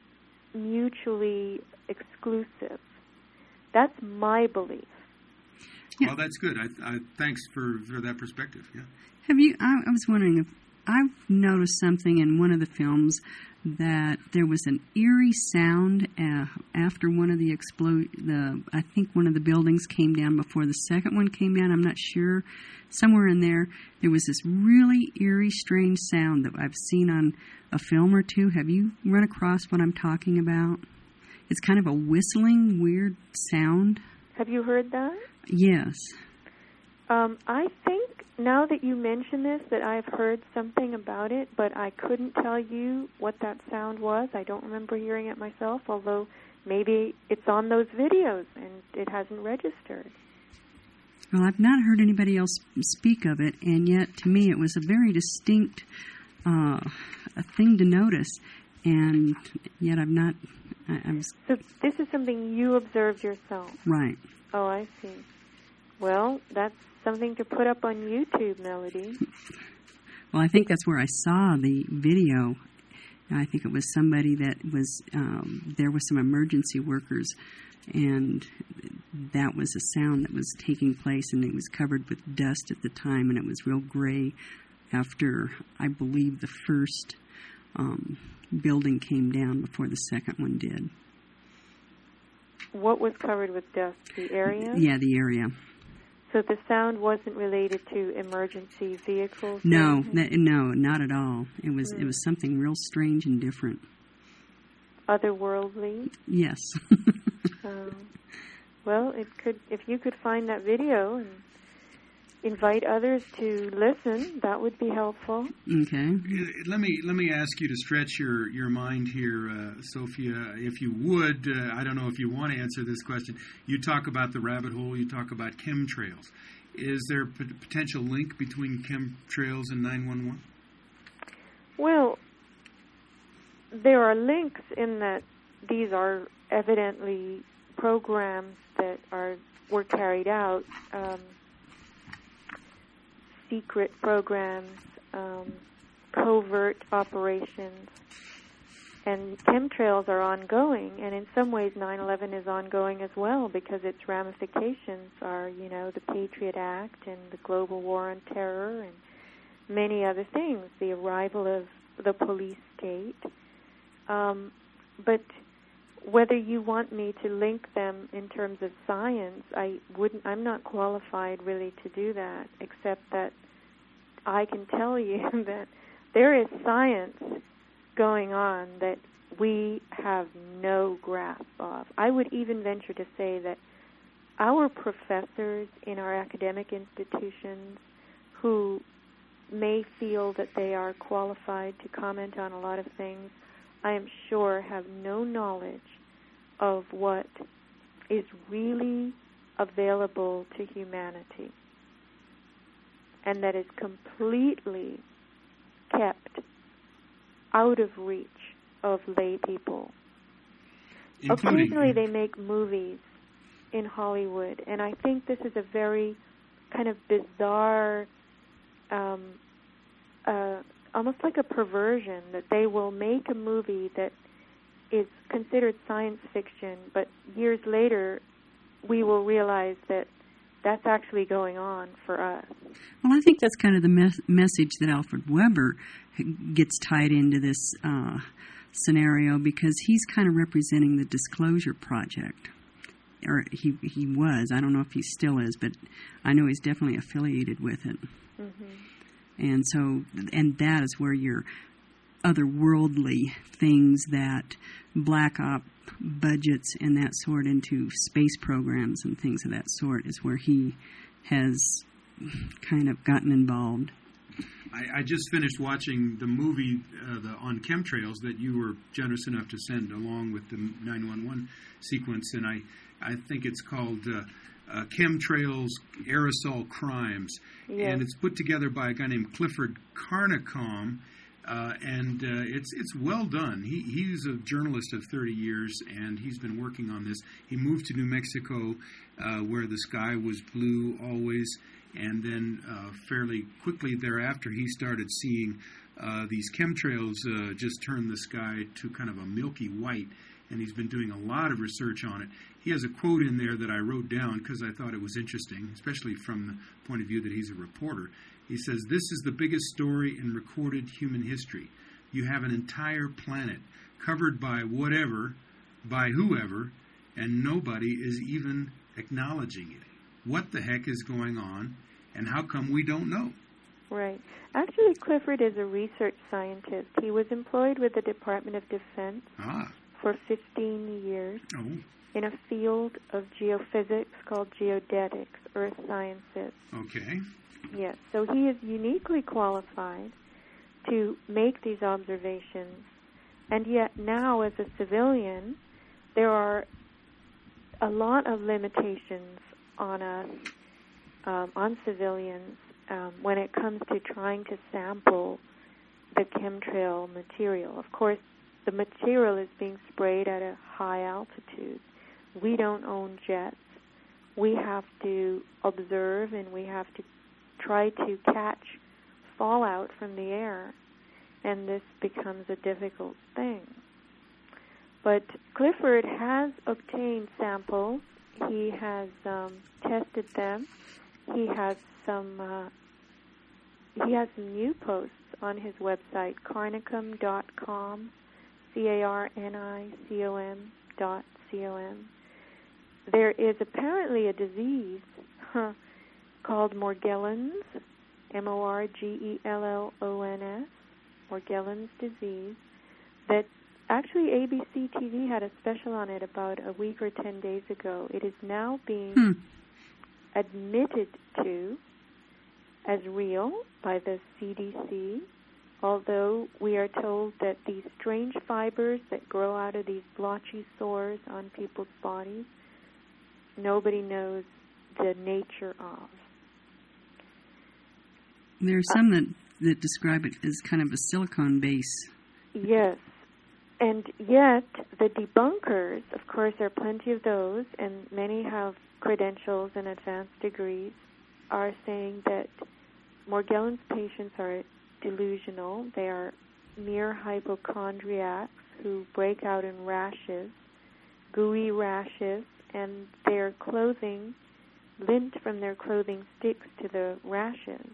mutually exclusive. That's my belief. Yeah. Well, that's good. I, I, thanks for, for that perspective. Yeah. Have you? I, I was wondering if I've noticed something in one of the films that there was an eerie sound uh, after one of the explode. The I think one of the buildings came down before the second one came down. I'm not sure. Somewhere in there, there was this really eerie, strange sound that I've seen on a film or two. Have you run across what I'm talking about? It's kind of a whistling, weird sound. Have you heard that? Yes. Um, I think, now that you mention this, that I've heard something about it, but I couldn't tell you what that sound was. I don't remember hearing it myself, although maybe it's on those videos and it hasn't registered. Well, I've not heard anybody else speak of it, and yet, to me, it was a very distinct uh, a thing to notice, and yet I've not... I, I was, so this is something you observed yourself? Right. Oh, I see. Well, that's something to put up on YouTube, Melody. Well, I think that's where I saw the video. I think it was somebody that was, um, there were some emergency workers, and that was a sound that was taking place, and it was covered with dust at the time, and it was real gray after, I believe, the first um, building came down before the second one did. What was covered with dust? The area? Yeah, the area. So the sound wasn't related to emergency vehicles? No, that, no, not at all. It was Mm. it was something real strange and different. Otherworldly? Yes. um, well, it could if you could find that video and invite others to listen, that would be helpful. Okay. Let me let me ask you to stretch your, your mind here, uh, Sophia, if you would. Uh, I don't know if you want to answer this question. You talk about the rabbit hole. You talk about chemtrails. Is there a p- potential link between chemtrails and nine one one? Well, there are links in that these are evidently programs that are were carried out. Um, secret programs, um, covert operations, and chemtrails are ongoing, and in some ways nine eleven is ongoing as well because its ramifications are, you know, the Patriot Act and the global war on terror and many other things, the arrival of the police state. Um, but whether you want me to link them in terms of science, I wouldn't. I'm not qualified really to do that, except that I can tell you that there is science going on that we have no grasp of. I would even venture to say that our professors in our academic institutions who may feel that they are qualified to comment on a lot of things, I am sure have no knowledge of what is really available to humanity, and that is completely kept out of reach of lay people. Including, Occasionally they make movies in Hollywood, and I think this is a very kind of bizarre, um, uh, almost like a perversion, that they will make a movie that is considered science fiction, but years later we will realize that that's actually going on for us. Well, I think that's kind of the mes- message that Alfred Weber gets tied into this uh, scenario, because he's kind of representing the Disclosure Project. Or he he was. I don't know if he still is, but I know he's definitely affiliated with it. Mm-hmm. And so, and that is where your otherworldly things, that black op budgets and that sort into space programs and things of that sort, is where he has kind of gotten involved. I, I just finished watching the movie uh, the, on chemtrails that you were generous enough to send along with the nine one one sequence, and I, I think it's called uh, uh, Chemtrails Aerosol Crimes. Yes. And it's put together by a guy named Clifford Carnicom. Uh, and uh, it's it's well done. He he's a journalist of thirty years, and he's been working on this. He moved to New Mexico, uh, where the sky was blue always, and then uh, fairly quickly thereafter, he started seeing uh, these chemtrails uh, just turn the sky to kind of a milky white, and he's been doing a lot of research on it. He has a quote in there that I wrote down because I thought it was interesting, especially from the point of view that he's a reporter. He says, "This is the biggest story in recorded human history. You have an entire planet covered by whatever, by whoever, and nobody is even acknowledging it. What the heck is going on, and how come we don't know?" Right. Actually, Clifford is a research scientist. He was employed with the Department of Defense Ah. for fifteen years Oh. in a field of geophysics called geodetics, earth sciences. Okay. Yes, so he is uniquely qualified to make these observations, and yet now as a civilian, there are a lot of limitations on us, um, on civilians, um, when it comes to trying to sample the chemtrail material. Of course, the material is being sprayed at a high altitude. We don't own jets. We have to observe, and we have to try to catch fallout from the air, and this becomes a difficult thing. But Clifford has obtained samples. He has um, tested them. He has some. Uh, he has some new posts on his website, carnicom dot com, C A R N I C O M dot C O M. There is apparently a disease huh, called Morgellons, M O R G E L L O N S, Morgellons disease, that actually A B C T V had a special on it about a week or ten days ago. It is now being Hmm. admitted to as real by the C D C, although we are told that these strange fibers that grow out of these blotchy sores on people's bodies, nobody knows the nature of. There are some that, that describe it as kind of a silicone base. Yes. And yet, the debunkers, of course, there are plenty of those, and many have credentials and advanced degrees, are saying that Morgellons patients are delusional. They are mere hypochondriacs who break out in rashes, gooey rashes, and their clothing, lint from their clothing sticks to the rashes.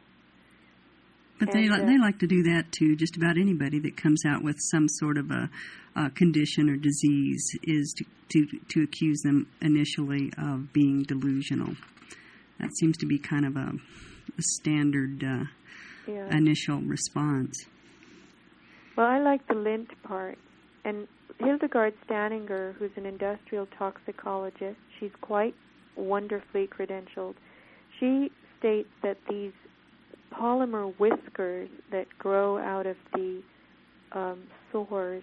But they, And, li- uh, they like to do that to just about anybody that comes out with some sort of a, a condition or disease, is to, to to accuse them initially of being delusional. That seems to be kind of a, a standard uh, Yeah. initial response. Well, I like the lint part. And Hildegard Staninger, who's an industrial toxicologist, she's quite wonderfully credentialed. She states that these polymer whiskers that grow out of the um, sores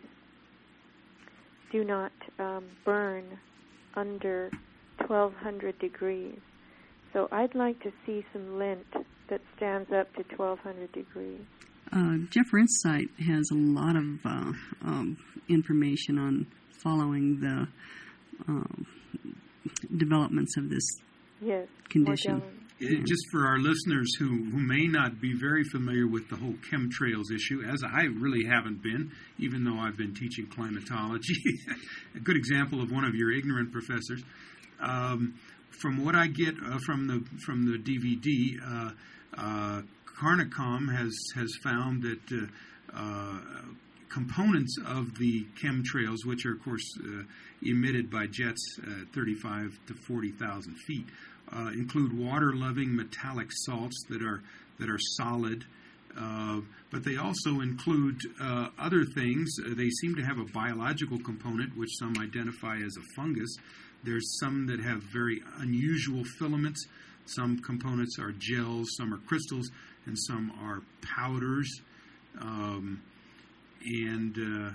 do not um, burn under twelve hundred degrees. So I'd like to see some lint that stands up to twelve hundred degrees. Uh, Jeff Insight has a lot of uh, um, information on following the uh, developments of this Yes, condition. Morgellons. It, just for our listeners who, who may not be very familiar with the whole chemtrails issue, as I really haven't been, even though I've been teaching climatology, a good example of one of your ignorant professors. Um, from what I get uh, from the from the D V D, uh, uh, Carnicom has has found that uh, uh, components of the chemtrails, which are of course uh, emitted by jets at thirty-five to forty thousand feet, uh, include water-loving metallic salts that are that are solid. Uh, but they also include uh, other things. Uh, they seem to have a biological component, which some identify as a fungus. There's some that have very unusual filaments. Some components are gels, some are crystals, and some are powders. Um, and uh,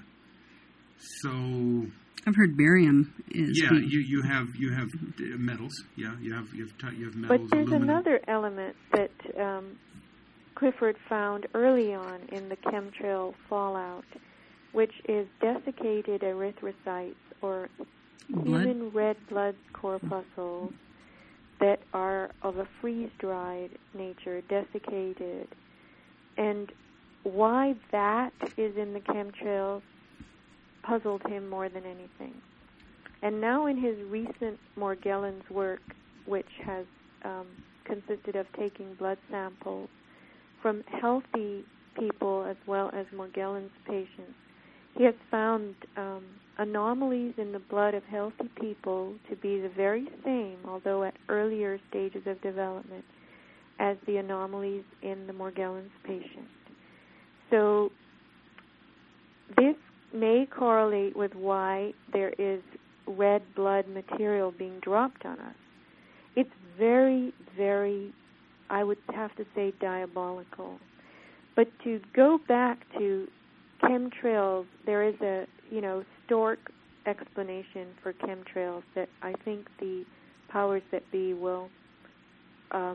so, I've heard barium is yeah, being- you, you have you have uh, metals. Yeah, you have you have t- you have But metals. there's aluminum. another element that um, Clifford found early on in the chemtrail fallout, which is desiccated erythrocytes, or blood. human red blood corpuscles that are of a freeze-dried nature, desiccated. And why that is in the chemtrails puzzled him more than anything. And now in his recent Morgellons work, which has um, consisted of taking blood samples from healthy people as well as Morgellons patients, he has found um, anomalies in the blood of healthy people to be the very same, although at earlier stages of development, as the anomalies in the Morgellons patient. So this may correlate with why there is red blood material being dropped on us. It's very, very, I would have to say, diabolical. But to go back to chemtrails, there is a, you know, stork explanation for chemtrails that I think the powers that be will um,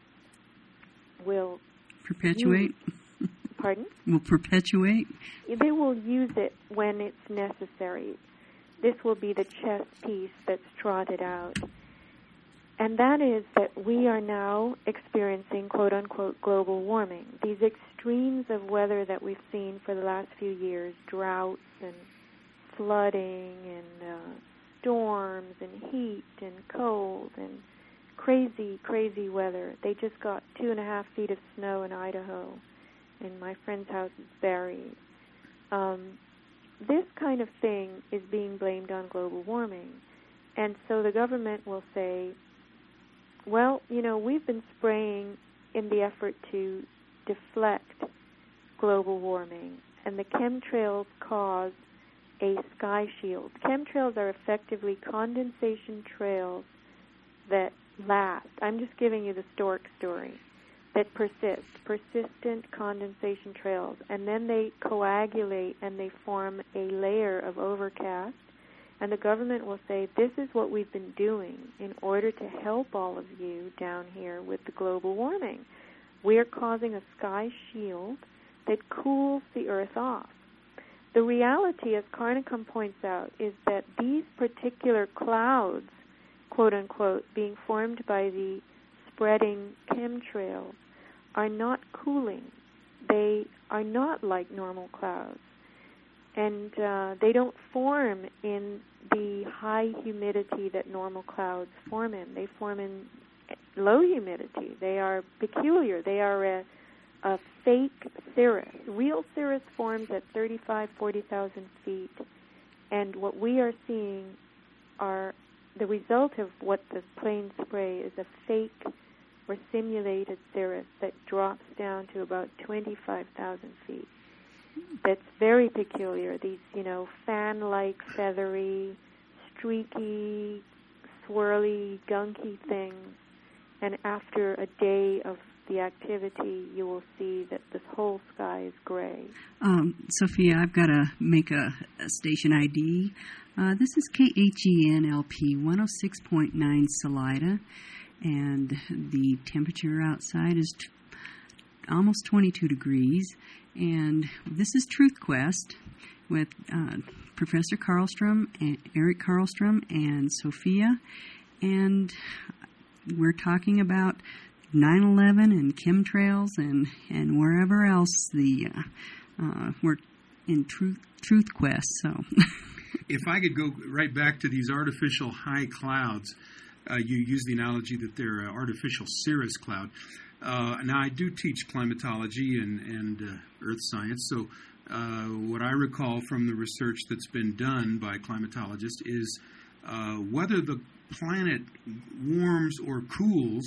will perpetuate. use. Pardon? Will perpetuate. They will use it when it's necessary. This will be the chess piece that's trotted out. And that is that we are now experiencing, quote-unquote, global warming. These extremes of weather that we've seen for the last few years, droughts and flooding and uh, storms and heat and cold and crazy, crazy weather. They just got two and a half feet of snow in Idaho, and my friend's house is buried. Um, this kind of thing is being blamed on global warming. And so the government will say, Well, you know, we've been spraying in the effort to deflect global warming, and the chemtrails cause a sky shield. Chemtrails are effectively condensation trails that last. I'm just giving you the stork story. That persist, persistent condensation trails, and then they coagulate and they form a layer of overcast, and the government will say, this is what we've been doing in order to help all of you down here with the global warming. We are causing a sky shield that cools the earth off. The reality, as Carnicom points out, is that these particular clouds, quote-unquote, being formed by the spreading chemtrails, are not cooling. They are not like normal clouds. And uh, they don't form in the high humidity that normal clouds form in. They form in low humidity. They are peculiar. They are a, a fake cirrus. Real cirrus forms at thirty-five, forty thousand feet. And what we are seeing are the result of what the plane spray is a fake or simulated cirrus that drops down to about twenty-five thousand feet. That's very peculiar. These, you know, fan-like, feathery, streaky, swirly, gunky things. And after a day of the activity, you will see that this whole sky is gray. Um, Sophia, I've got to make a, a station I D. Uh, this is K H E N L P one oh six point nine Salida. And the temperature outside is t- almost twenty-two degrees. And this is Truth Quest with uh, Professor Karlstrom, and Eric Karlstrom, and Sophia. And we're talking about nine eleven and chemtrails and, and wherever else the uh, uh, we're in Truth, Truth Quest. So, if I could go right back to these artificial high clouds. Uh, you use the analogy that they're an artificial cirrus cloud. Uh, now, I do teach climatology and, and uh, earth science, so uh, what I recall from the research that's been done by climatologists is uh, whether the planet warms or cools,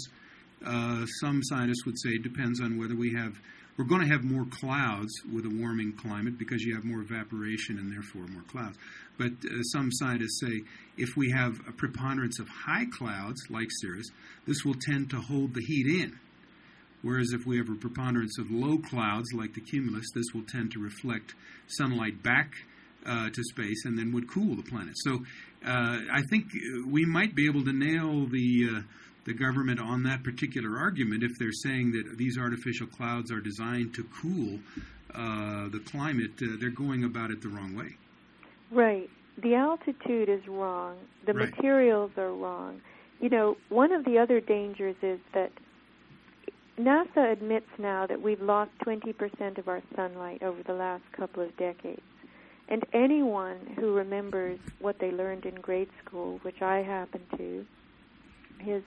uh, some scientists would say depends on whether we have, we're going to have more clouds with a warming climate because you have more evaporation and therefore more clouds. But uh, some scientists say if we have a preponderance of high clouds, like cirrus, this will tend to hold the heat in. Whereas if we have a preponderance of low clouds, like the cumulus, this will tend to reflect sunlight back uh, to space and then would cool the planet. So uh, I think we might be able to nail the uh, the government on that particular argument if they're saying that these artificial clouds are designed to cool uh, the climate. Uh, they're going about it the wrong way. Right. The altitude is wrong. The right. materials are wrong. You know, one of the other dangers is that NASA admits now that we've lost twenty percent of our sunlight over the last couple of decades. And anyone who remembers what they learned in grade school, which I happen to, is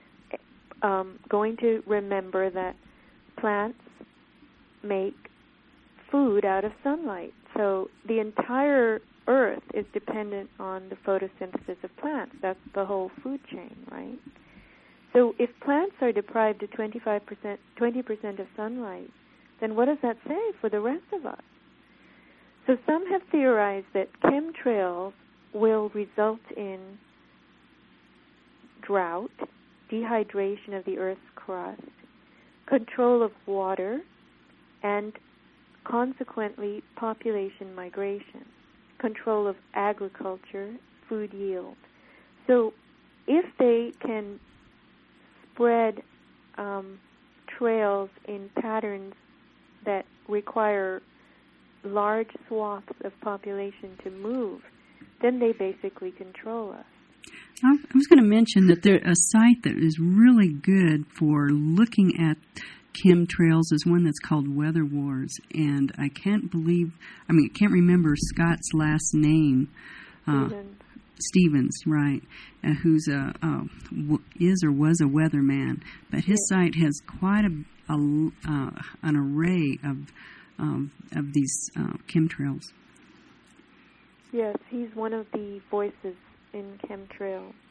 um, going to remember that plants make food out of sunlight. So the entire Earth is dependent on the photosynthesis of plants. That's the whole food chain, right? So if plants are deprived of twenty-five percent, twenty percent of sunlight, then what does that say for the rest of us? So some have theorized that chemtrails will result in drought, dehydration of the Earth's crust, control of water, and consequently population migration, control of agriculture, food yield. So if they can spread um, trails in patterns that require large swaths of population to move, then they basically control us. I was going to mention that there a site that is really good for looking at chemtrails is one that's called Weather Wars, and I can't believe, I mean, I can't remember Scott's last name. Uh, Stevens. Stevens, right, uh, who's a uh, w- is or was a weatherman, but his Yes. site has quite a, a uh, an array of um, of these uh, chemtrails. Yes, he's one of the voices in chemtrail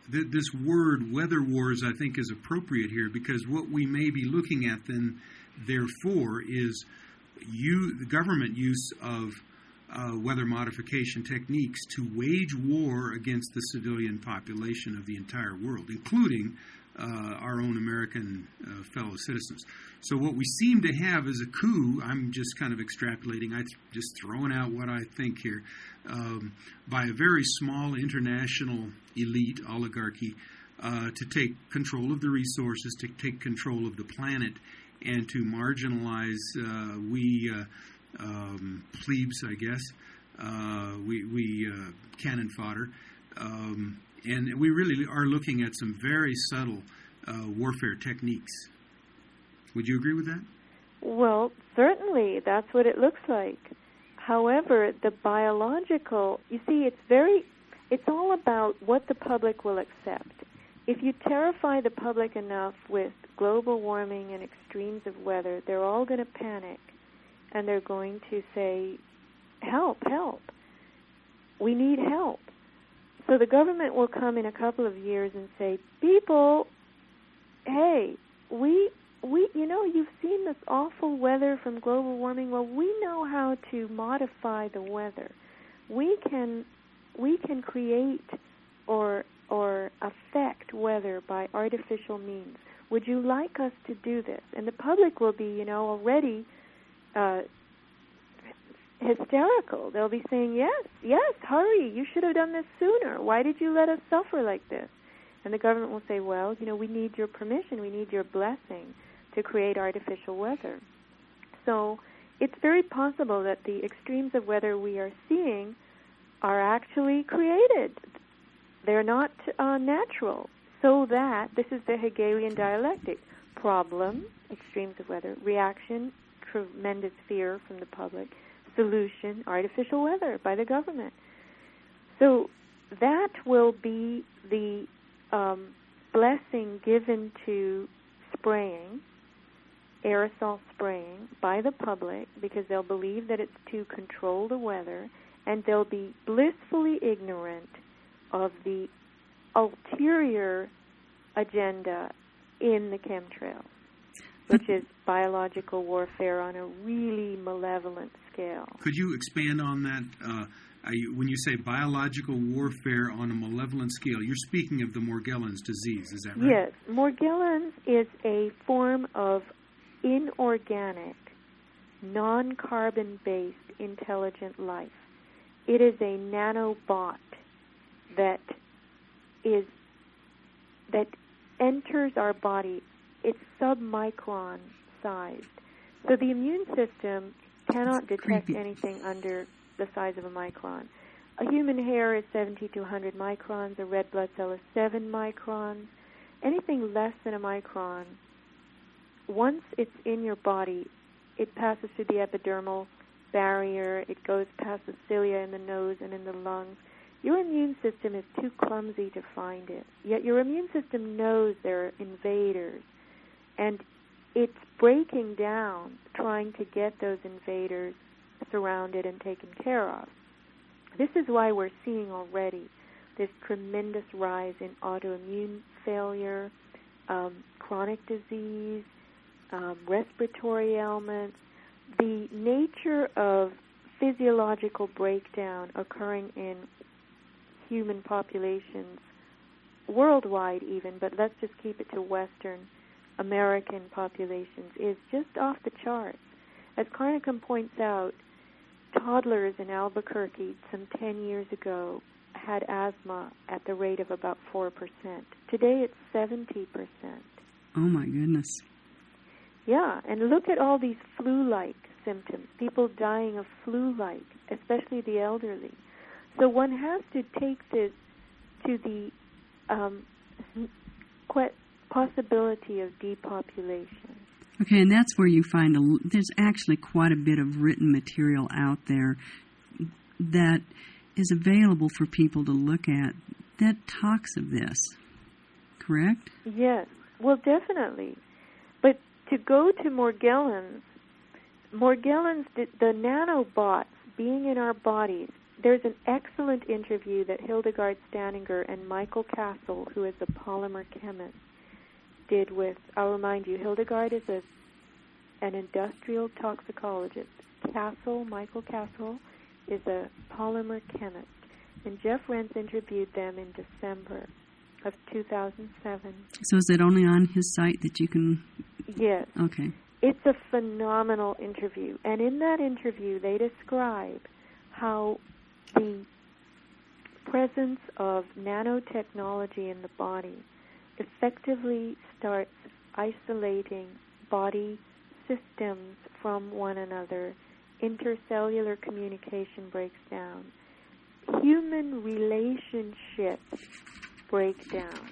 th- this word weather wars, I think, is appropriate here, because what we may be looking at then, therefore, is you, the government use of uh, weather modification techniques to wage war against the civilian population of the entire world, including uh, our own American uh, fellow citizens. So what we seem to have is a coup. I'm just kind of extrapolating. I'm just throwing out what I think here. Um, by a very small international elite oligarchy uh, to take control of the resources, to take control of the planet, and to marginalize uh, we uh, um, plebes, I guess, uh, we, we uh, cannon fodder. Um, and we really are looking at some very subtle uh, warfare techniques. Would you agree with that? Well, certainly, that's what it looks like. However, the biological, you see, it's very, it's all about what the public will accept. If you terrify the public enough with global warming and extremes of weather, they're all going to panic, and they're going to say, help, help. We need help. So the government will come in a couple of years and say, people, hey, we... We, you know, you've seen this awful weather from global warming. Well, we know how to modify the weather. We can, we can create or or affect weather by artificial means. Would you like us to do this? And the public will be, you know, already uh, hysterical. They'll be saying, yes, yes, hurry, you should have done this sooner. Why did you let us suffer like this? And the government will say, well, you know, we need your permission, we need your blessing to create artificial weather. So it's very possible that the extremes of weather we are seeing are actually created. They're not uh, natural. So that, this is the Hegelian dialectic, problem, extremes of weather, reaction, tremendous fear from the public, solution, artificial weather by the government. So that will be the um, blessing given to spraying, aerosol spraying by the public, because they'll believe that it's to control the weather, and they'll be blissfully ignorant of the ulterior agenda in the chemtrails, which is biological warfare on a really malevolent scale. Could you expand on that? Uh, you, when you say biological warfare on a malevolent scale, you're speaking of the Morgellons disease, is that right? Yes. Morgellons is a form of inorganic, non-carbon-based intelligent life. It is a nanobot that is that enters our body. It's submicron sized. So the immune system cannot detect creepy. anything under the size of a micron. A human hair is seventy to one hundred microns. A red blood cell is seven microns. Anything less than a micron, once it's in your body, it passes through the epidermal barrier, it goes past the cilia in the nose and in the lungs. Your immune system is too clumsy to find it. Yet your immune system knows there are invaders, and it's breaking down, trying to get those invaders surrounded and taken care of. This is why we're seeing already this tremendous rise in autoimmune failure, um, chronic disease, Um, respiratory ailments, the nature of physiological breakdown occurring in human populations, worldwide even, but let's just keep it to Western American populations, is just off the charts. As Carnicom points out, toddlers in Albuquerque some ten years ago had asthma at the rate of about four percent. Today it's seventy percent. Oh, my goodness. Yeah, and look at all these flu-like symptoms, people dying of flu-like, especially the elderly. So one has to take this to the um, possibility of depopulation. Okay, and that's where you find a, there's actually quite a bit of written material out there that is available for people to look at that talks of this, correct? Yes, well, definitely. But to go to Morgellons, Morgellons, the, the nanobots being in our bodies, there's an excellent interview that Hildegard Staninger and Michael Castle, who is a polymer chemist, did with, I'll remind you, Hildegard is a, an industrial toxicologist. Castle, Michael Castle, is a polymer chemist. And Jeff Rense interviewed them in December of two thousand seven. So is it only on his site that you can... Yes. Okay. It's a phenomenal interview. And in that interview, they describe how the presence of nanotechnology in the body effectively starts isolating body systems from one another. Intercellular communication breaks down. Human relationships break down.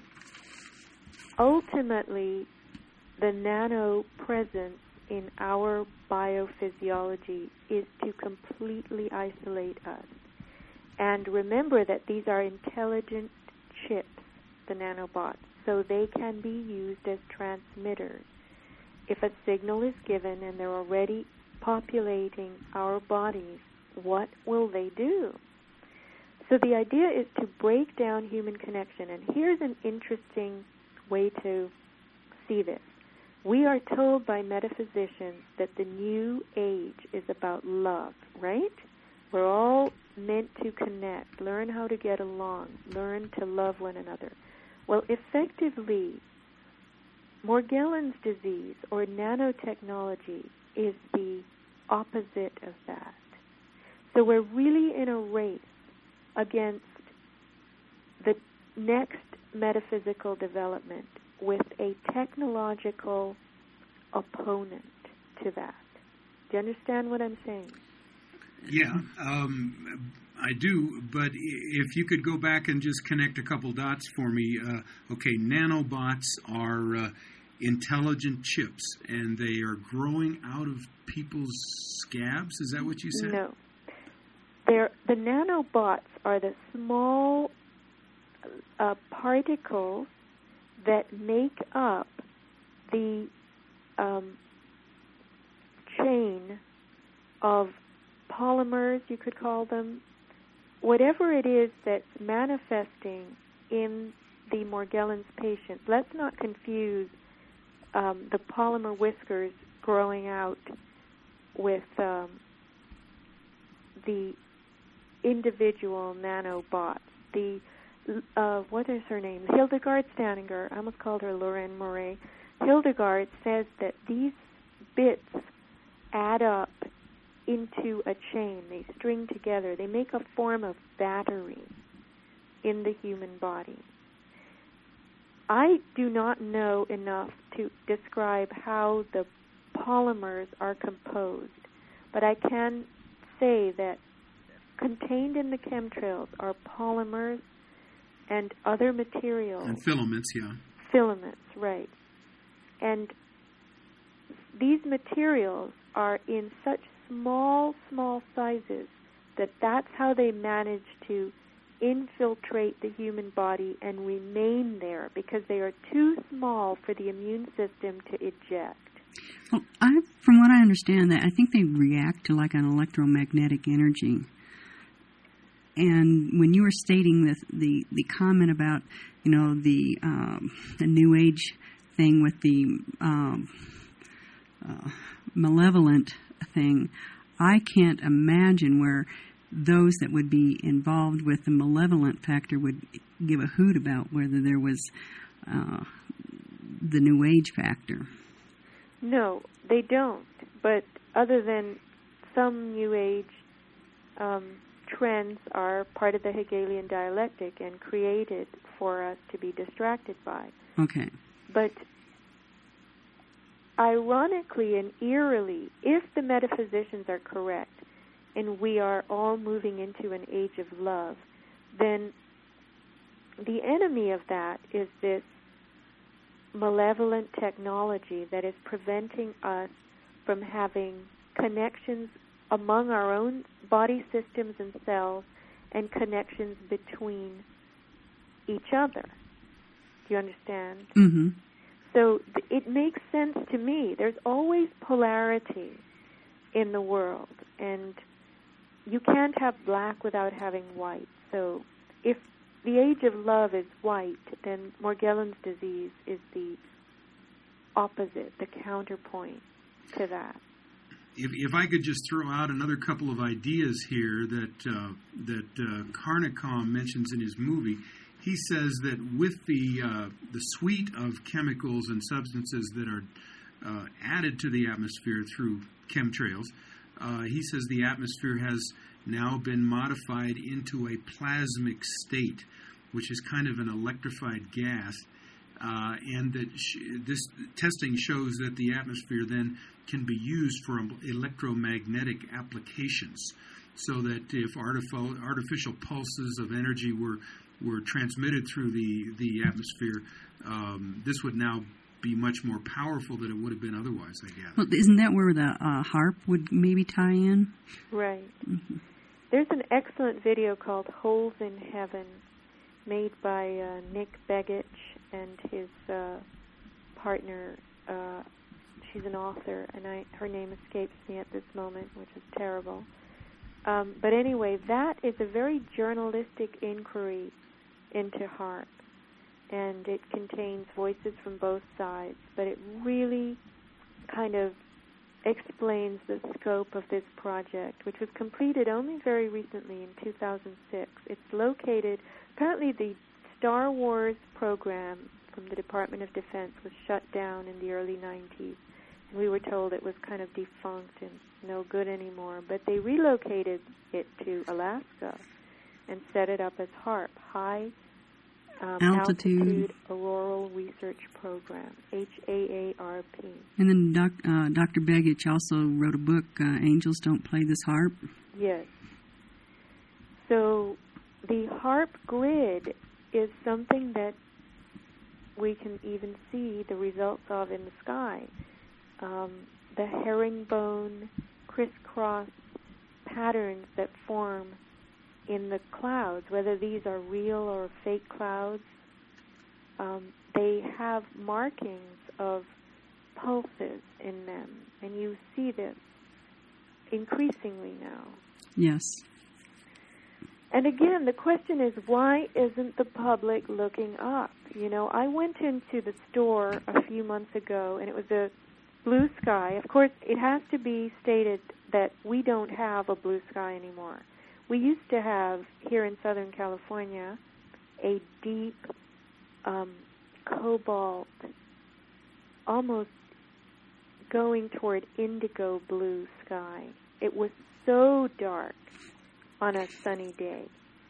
Ultimately, the nano presence in our biophysiology is to completely isolate us. And remember that these are intelligent chips, the nanobots, so they can be used as transmitters. If a signal is given and they're already populating our bodies, what will they do? So the idea is to break down human connection. And here's an interesting way to see this. We are told by metaphysicians that the new age is about love, right? We're all meant to connect, learn how to get along, learn to love one another. Well, effectively, Morgellons disease or nanotechnology is the opposite of that. So we're really in a race against the next metaphysical development with a technological opponent to that. Do you understand what I'm saying? Yeah, um, I do, but if you could go back and just connect a couple dots for me. Uh, okay, nanobots are uh, intelligent chips, and they are growing out of people's scabs? Is that what you said? No. They're, the nanobots are the small uh, particles that make up the um, chain of polymers, you could call them, whatever it is that's manifesting in the Morgellons patient. Let's not confuse um, the polymer whiskers growing out with um, the individual nanobots. The uh, what is her name? Hildegard Staninger. I almost called her Lorraine Murray. Hildegard says that these bits add up into a chain. They string together. They make a form of battery in the human body. I do not know enough to describe how the polymers are composed, but I can say that contained in the chemtrails are polymers and other materials. And filaments, yeah. Filaments, right. And these materials are in such small, small sizes that that's how they manage to infiltrate the human body and remain there, because they are too small for the immune system to eject. Well, I, from what I understand, that I think they react to like an electromagnetic energy. And when you were stating the the, the comment about, you know, the um, the New Age thing with the um, uh, malevolent thing, I can't imagine where those that would be involved with the malevolent factor would give a hoot about whether there was uh, the New Age factor. No, they don't. But other than some New Age um, trends are part of the Hegelian dialectic and created for us to be distracted by. Okay. But ironically and eerily, if the metaphysicians are correct and we are all moving into an age of love, then the enemy of that is this malevolent technology that is preventing us from having connections among our own body systems and cells and connections between each other. Do you understand? Mm-hmm. So th- it makes sense to me. There's always polarity in the world, and you can't have black without having white. So if the age of love is white, then Morgellons disease is the opposite, the counterpoint to that. If, if I could just throw out another couple of ideas here that uh, that uh, Carnicom mentions in his movie, he says that with the uh, the suite of chemicals and substances that are uh, added to the atmosphere through chemtrails, uh, he says the atmosphere has now been modified into a plasmic state, which is kind of an electrified gas. Uh, and that sh- this testing shows that the atmosphere then can be used for electromagnetic applications, so that if artificial artificial pulses of energy were were transmitted through the the atmosphere, um, this would now be much more powerful than it would have been otherwise, I guess. Well, isn't that where the uh, HAARP would maybe tie in? Right. Mm-hmm. There's an excellent video called Holes in Heaven, made by uh, Nick Begich and his uh, partner. Uh, she's an author, and I, her name escapes me at this moment, which is terrible. Um, but anyway, that is a very journalistic inquiry into HAARP, and it contains voices from both sides, but it really kind of explains the scope of this project, which was completed only very recently in two thousand six. It's located, apparently the Star Wars program from the Department of Defense was shut down in the early nineties, and we were told it was kind of defunct and no good anymore, but they relocated it to Alaska and set it up as HAARP, High um, Altitude. Altitude Auroral Research Program, H A A R P. And then doc, uh, Doctor Begich also wrote a book, uh, Angels Don't Play This HAARP. Yes. So the HAARP grid is something that we can even see the results of in the sky. Um, the herringbone crisscross patterns that form in the clouds, whether these are real or fake clouds, um, they have markings of pulses in them, and you see this increasingly now. Yes. And again, the question is, why isn't the public looking up? You know, I went into the store a few months ago, and it was a blue sky. Of course, it has to be stated that we don't have a blue sky anymore. We used to have, here in Southern California, a deep um, cobalt, almost going toward indigo blue sky. It was so dark on a sunny day.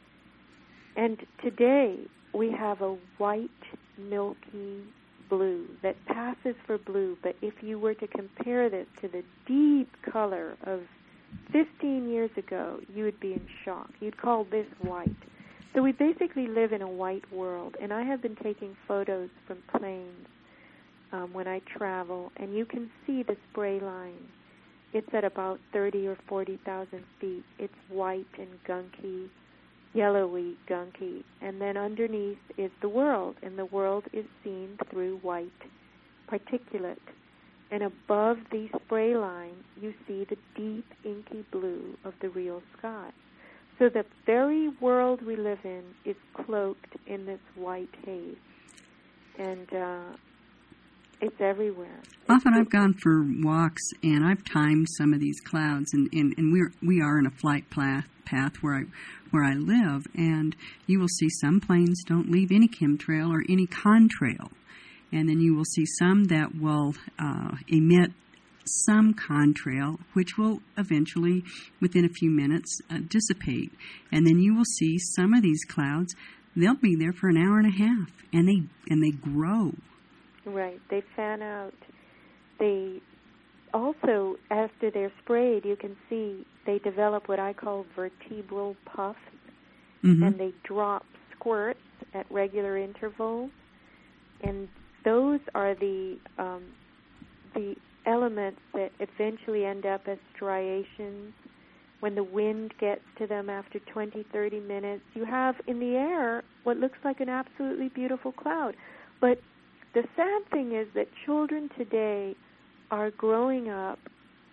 And today we have a white, milky blue that passes for blue, but if you were to compare this to the deep color of fifteen years ago, you would be in shock. You'd call this white. So we basically live in a white world, and I have been taking photos from planes um, when I travel, and you can see the spray line. It's at about thirty or forty thousand feet. It's white and gunky, yellowy, gunky. And then underneath is the world, and the world is seen through white particulate. And above the spray line, you see the deep, inky blue of the real sky. So the very world we live in is cloaked in this white haze. And uh, it's everywhere. Often I've gone for walks, and I've timed some of these clouds, and, and, and we're, we are in a flight path, path where I where I live, and you will see some planes don't leave any chemtrail or any contrail. And then you will see some that will uh, emit some contrail, which will eventually, within a few minutes, uh, dissipate. And then you will see some of these clouds, they'll be there for an hour and a half, and they and they grow. Right. They fan out. They also, after they're sprayed, you can see they develop what I call vertebral puffs, Mm-hmm. and they drop squirts at regular intervals. And those are the um, the elements that eventually end up as striations. When the wind gets to them after twenty, thirty minutes, you have in the air what looks like an absolutely beautiful cloud. But the sad thing is that children today are growing up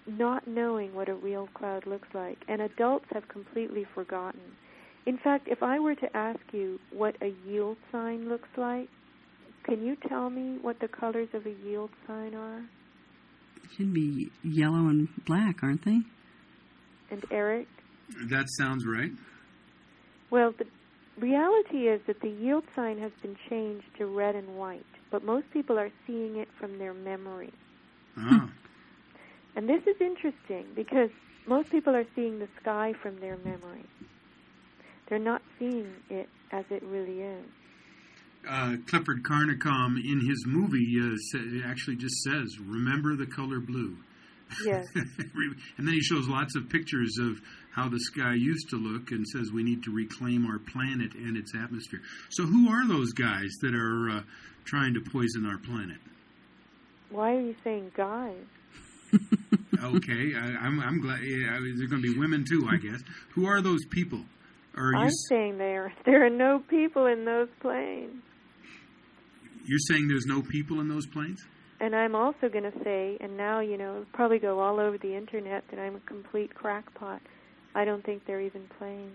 not knowing what a real cloud looks like, and adults have completely forgotten. In fact, if I were to ask you what a yield sign looks like, can you tell me what the colors of a yield sign are? It should be yellow and black, aren't they? And Eric? That sounds right. Well, the reality is that the yield sign has been changed to red and white, but most people are seeing it from their memory. Ah. And this is interesting because most people are seeing the sky from their memory. They're not seeing it as it really is. Uh, Clifford Carnicom, in his movie, uh, sa- actually just says, remember the color blue. Yes. And then he shows lots of pictures of how the sky used to look and says we need to reclaim our planet and its atmosphere. So who are those guys that are uh, trying to poison our planet? Why are you saying guys? Okay, I, I'm, I'm glad. Yeah, there are going to be women too, I guess. Who are those people? Are I'm you, saying there there are no people in those planes. You're saying there's no people in those planes? And I'm also going to say, and now, you know, it'll probably go all over the Internet that I'm a complete crackpot. I don't think they're even planes.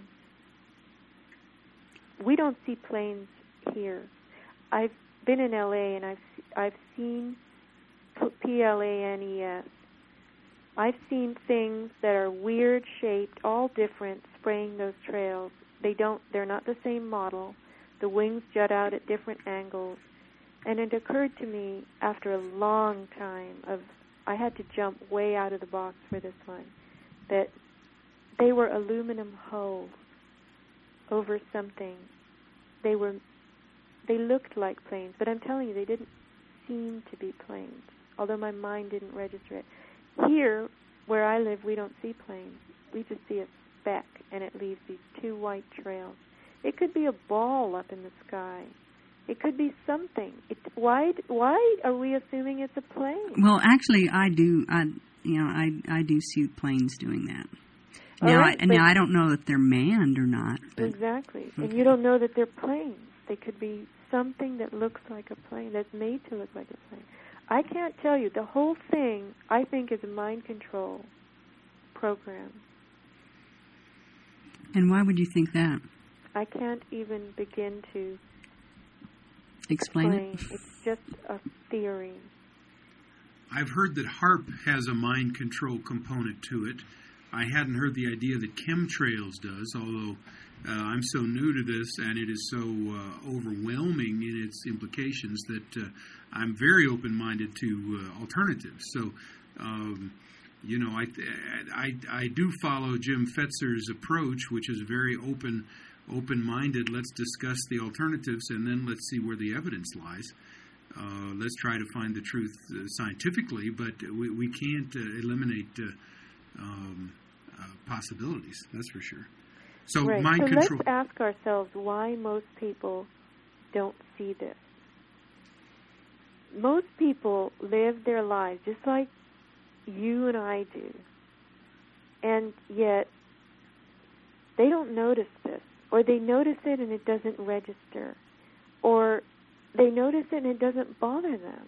We don't see planes here. I've been in L A and I've I've seen P L A N E S. I've seen things that are weird shaped, all different, spraying those trails. They don't, they're not the same model. The wings jut out at different angles. And it occurred to me after a long time of, I had to jump way out of the box for this one, that they were aluminum hulls over something. They were, they looked like planes, but I'm telling you, they didn't seem to be planes, although my mind didn't register it. Here, where I live, we don't see planes. We just see a speck, and it leaves these two white trails. It could be a ball up in the sky. It could be something. It, why? Why are we assuming it's a plane? Well, actually, I do. I, you know, I I do see planes doing that. Now, right, I, now I don't know if they're manned or not. But, exactly, okay. And you don't know that they're planes. They could be something that looks like a plane, that's made to look like a plane. I can't tell you. The whole thing, I think, is a mind control program. And why would you think that? I can't even begin to explain, explain it. It's just a theory. I've heard that HAARP has a mind control component to it. I hadn't heard the idea that chemtrails does, although uh, I'm so new to this and it is so uh, overwhelming in its implications that uh, I'm very open-minded to uh, alternatives. So, um, you know, I, I I do follow Jim Fetzer's approach, which is very open, open-minded. Let's discuss the alternatives and then let's see where the evidence lies. Uh, let's try to find the truth uh, scientifically, but we, we can't uh, eliminate uh, um, uh, possibilities, that's for sure. So right. mind so control. Let's ask ourselves why most people don't see this. Most people live their lives just like you and I do, and yet they don't notice this, or they notice it and it doesn't register, or they notice it and it doesn't bother them.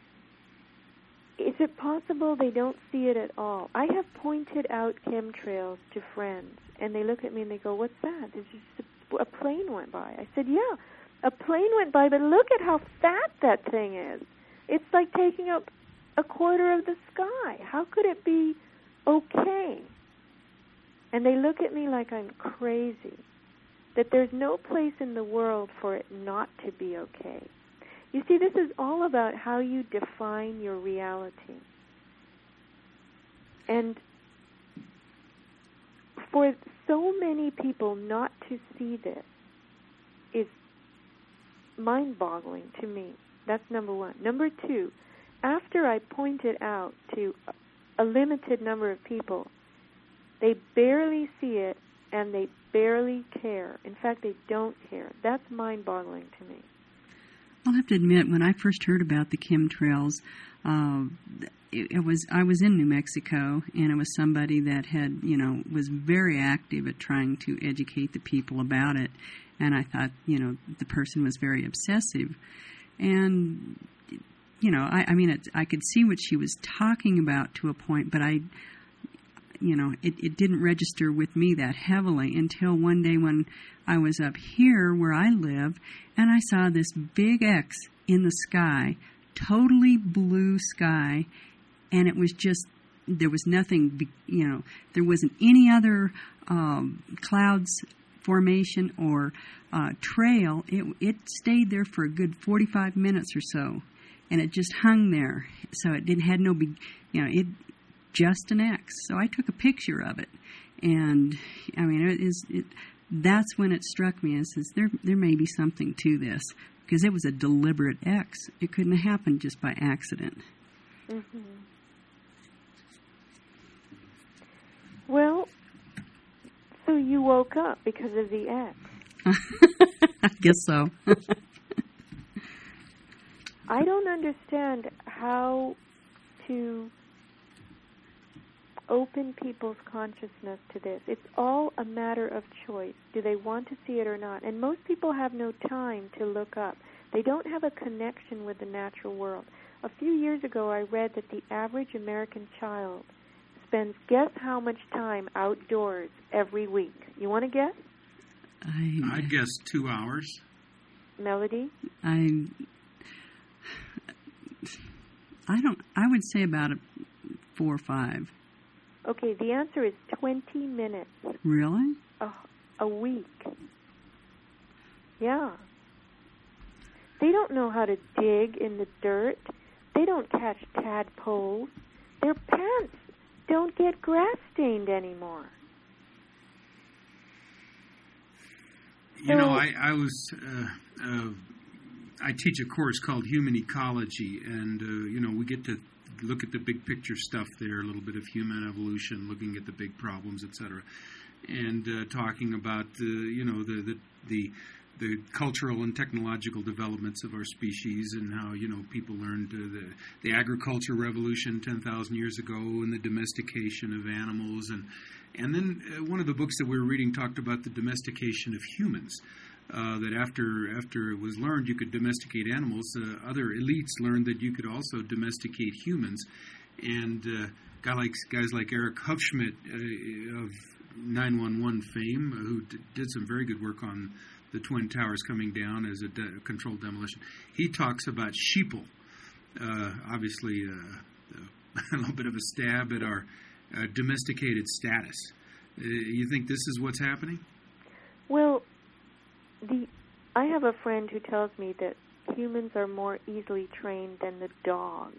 Is it possible they don't see it at all? I have pointed out chemtrails to friends, and they look at me and they go, "What's that?" It's just a, a plane went by. I said, "Yeah, a plane went by, but look at how fat that thing is. It's like taking up a quarter of the sky. How could it be okay?" And they look at me like I'm crazy, that there's no place in the world for it not to be okay. You see, this is all about how you define your reality. And for so many people not to see this is mind-boggling to me. That's number one. Number two, after I pointed out to a limited number of people, they barely see it and they barely care. In fact, they don't care. That's mind-boggling to me. I'll have to admit, when I first heard about the chemtrails, uh, it, it was I was in New Mexico, and it was somebody that had, you know, was very active at trying to educate the people about it. And I thought, you know, the person was very obsessive. And you know, I, I mean, it, I could see what she was talking about to a point, but I, you know, it, it didn't register with me that heavily until one day when I was up here where I live, and I saw this big X in the sky, totally blue sky, and it was just, there was nothing, you know, there wasn't any other um, clouds formation or uh, trail. It, it stayed there for a good forty-five minutes or so, and it just hung there. So it didn't had no big, you know, it just an X. So I took a picture of it, and I mean, it is. It, that's when it struck me. It says there there may be something to this, because it was a deliberate X. It couldn't have happened just by accident. Mm-hmm. Well, so you woke up because of the X. I guess so. I don't understand how to open people's consciousness to this. It's all a matter of choice. Do they want to see it or not? And most people have no time to look up. They don't have a connection with the natural world. A few years ago, I read that the average American child spends, guess how much time outdoors every week? You want to guess? I, I'd guess two hours. Melody? I, I don't, I would say about a four or five. Okay, the answer is twenty minutes. Really? A, a week. Yeah. They don't know how to dig in the dirt. They don't catch tadpoles. Their pants don't get grass stained anymore. You know, I, I was, uh, uh, I teach a course called Human Ecology, and, uh, you know, we get to look at the big picture stuff there, a little bit of human evolution, looking at the big problems, et cetera, and uh, talking about, uh, you know, the, the, the, the cultural and technological developments of our species, and how, you know, people learned uh, the, the agriculture revolution ten thousand years ago, and the domestication of animals, and and then uh, one of the books that we were reading talked about the domestication of humans. Uh, that after after it was learned you could domesticate animals, uh, other elites learned that you could also domesticate humans, and uh, guy like guys like Eric Hufschmidt uh, of nine one one fame, uh, who d- did some very good work on the Twin Towers coming down as a de- controlled demolition. He talks about sheeple, uh, obviously uh, a little bit of a stab at our uh, domesticated status. Uh, you think this is what's happening? Well, the I have a friend who tells me that humans are more easily trained than the dog.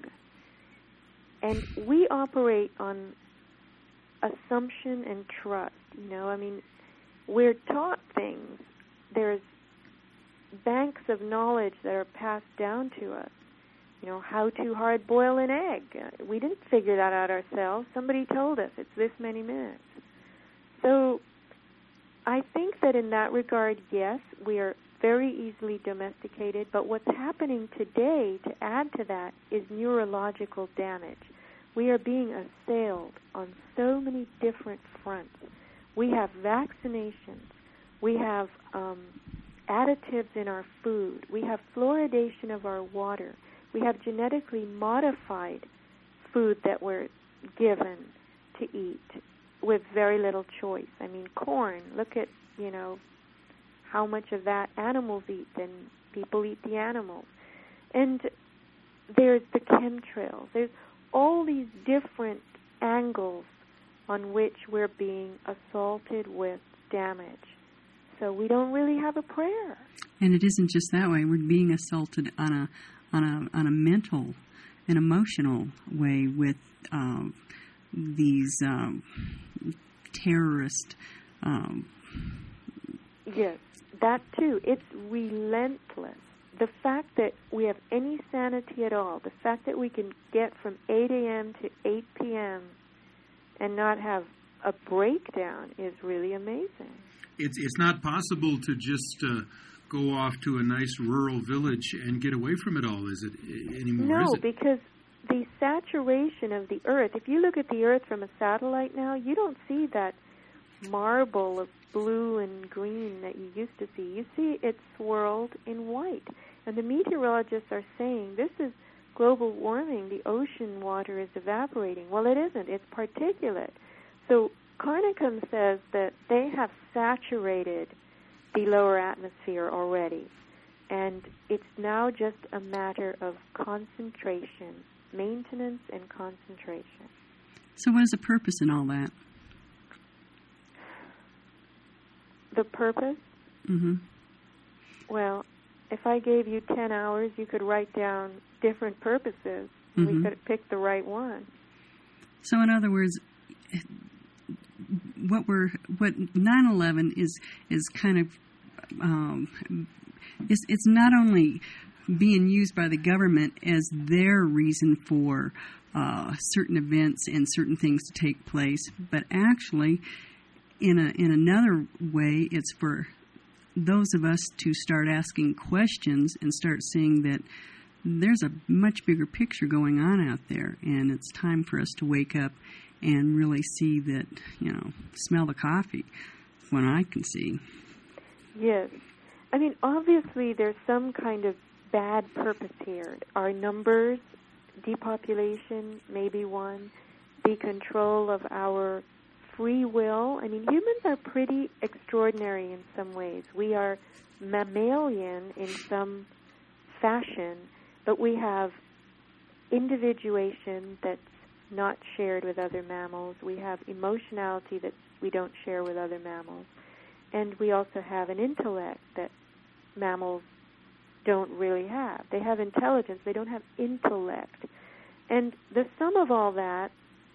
And we operate on assumption and trust. You know, I mean, we're taught things. There's banks of knowledge that are passed down to us. You know, how to hard boil an egg. We didn't figure that out ourselves. Somebody told us it's this many minutes. So I think that in that regard, yes, we are very easily domesticated, but what's happening today, to add to that, is neurological damage. We are being assailed on so many different fronts. We have vaccinations. We have um, additives in our food. We have fluoridation of our water. We have genetically modified food that we're given to eat with very little choice. I mean, corn, look at, you know, how much of that animals eat, and people eat the animals. And there's the chemtrails. There's all these different angles on which we're being assaulted with damage. So we don't really have a prayer. And it isn't just that way. We're being assaulted on a on a on a mental and emotional way with um, these um, terrorist. Um, yes, that too. It's relentless. The fact that we have any sanity at all, the fact that we can get from eight a.m. to eight p.m. and not have a breakdown is really amazing. It's it's not possible to just uh, go off to a nice rural village and get away from it all, is it anymore? No, is it? Because the saturation of the Earth, if you look at the Earth from a satellite now, you don't see that marble of blue and green that you used to see. You see it swirled in white. And the meteorologists are saying this is global warming, the ocean water is evaporating. Well, it isn't. It's particulate. So Carnicom says that they have saturated the lower atmosphere already, and it's now just a matter of concentration, maintenance and concentration. So what is the purpose in all that? The purpose? Mm-hmm. Well, if I gave you ten hours, you could write down different purposes. Mm-hmm. We could pick the right one. So in other words, what we're what nine eleven is is kind of um, it's it's not only being used by the government as their reason for uh, certain events and certain things to take place, but actually, in a in another way, it's for those of us to start asking questions and start seeing that there's a much bigger picture going on out there, and it's time for us to wake up and really see that, you know, smell the coffee, when I can see. Yes. I mean, obviously there's some kind of bad purpose here. Our numbers, depopulation, maybe one, the control of our free will. I mean, humans are pretty extraordinary in some ways. We are mammalian in some fashion, but we have individuation that's not shared with other mammals. We have emotionality that we don't share with other mammals. And we also have an intellect that mammals don't really have. They have intelligence. They don't have intellect. And the sum of all that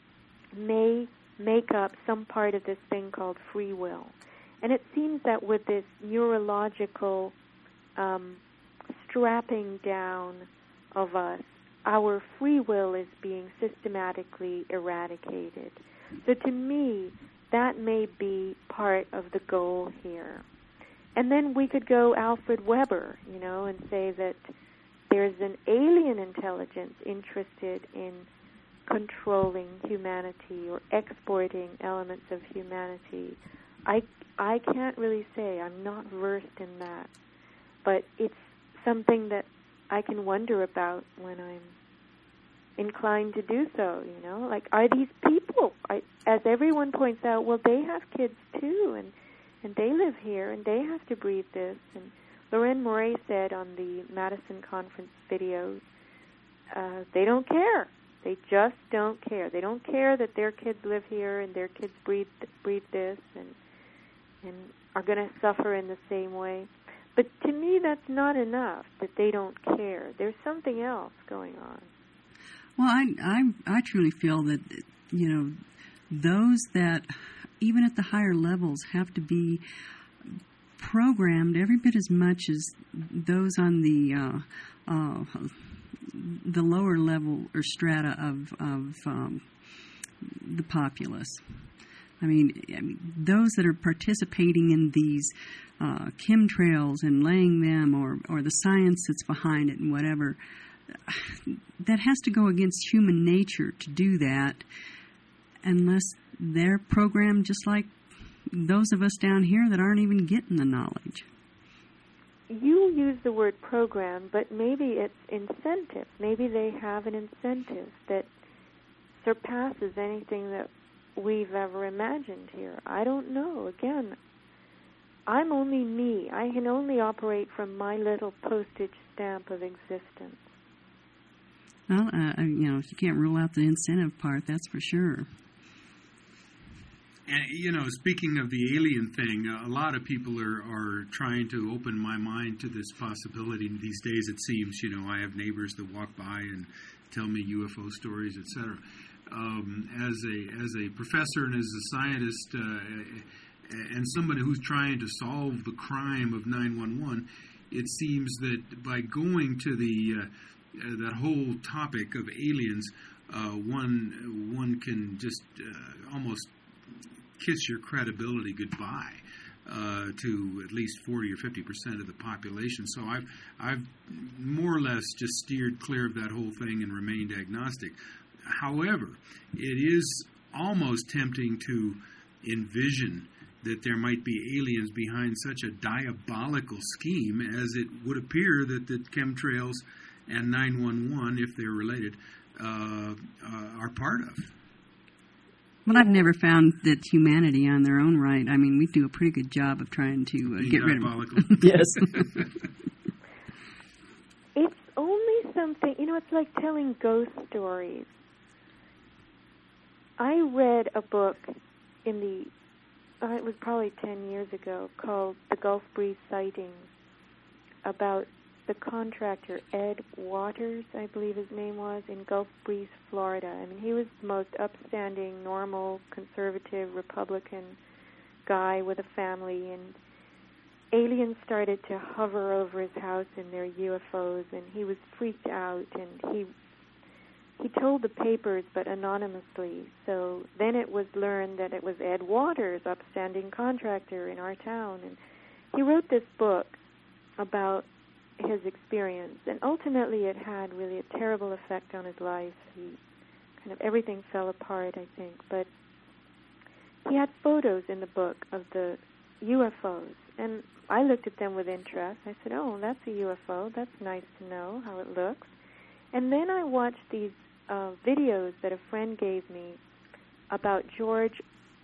may make up some part of this thing called free will. And it seems that with this neurological um, strapping down of us, our free will is being systematically eradicated. So to me, that may be part of the goal here. And then we could go Alfred Weber, you know, and say that there's an alien intelligence interested in controlling humanity or exporting elements of humanity. I, I can't really say. I'm not versed in that. But it's something that I can wonder about when I'm inclined to do so, you know. Like, are these people, I, as everyone points out, well, they have kids too, and, and they live here, and they have to breathe this. And Lorraine Moray said on the Madison Conference videos, uh, they don't care. They just don't care. They don't care that their kids live here and their kids breathe breathe this and and are going to suffer in the same way. But to me, that's not enough, that they don't care. There's something else going on. Well, I, I, I truly feel that, you know, those that, even at the higher levels, have to be programmed every bit as much as those on the uh, uh, the lower level or strata of, of um, the populace. I mean, I mean, those that are participating in these uh, chemtrails and laying them, or, or the science that's behind it and whatever, that has to go against human nature to do that, unless they're programmed just like those of us down here that aren't even getting the knowledge. You use the word program, but maybe it's incentive. Maybe they have an incentive that surpasses anything that we've ever imagined here. I don't know. Again, I'm only me. I can only operate from my little postage stamp of existence. Well, uh, you know, you can't rule out the incentive part, that's for sure. And, you know, speaking of the alien thing, a lot of people are, are trying to open my mind to this possibility these days, it seems. You know, I have neighbors that walk by and tell me U F O stories, et cetera. Um, as a as a professor and as a scientist uh, and somebody who's trying to solve the crime of nine one one, it seems that by going to the uh, that whole topic of aliens, uh, one one can just uh, almost kiss your credibility goodbye uh, to at least forty or fifty percent of the population. So I've I've more or less just steered clear of that whole thing and remained agnostic. However, it is almost tempting to envision that there might be aliens behind such a diabolical scheme as it would appear that the chemtrails and nine one one, if they're related, uh, uh, are part of. Well, I've never found that humanity on their own right. I mean, we do a pretty good job of trying to uh, get rid of it. Yes. It's only something, you know, it's like telling ghost stories. I read a book in the, uh, it was probably ten years ago, called The Gulf Breeze Sightings, about the contractor Ed Waters, I believe his name was, in Gulf Breeze, Florida. I mean, he was the most upstanding, normal, conservative, Republican guy with a family, and aliens started to hover over his house in their U F Os, and he was freaked out, and he he told the papers, but anonymously. So then it was learned that it was Ed Waters, upstanding contractor in our town, and he wrote this book about his experience, and ultimately it had really a terrible effect on his life. He kind of, everything fell apart, I think, but he had photos in the book of the U F Os, and I looked at them with interest. I said, oh, that's a U F O. That's nice to know how it looks. And then I watched these uh, videos that a friend gave me about George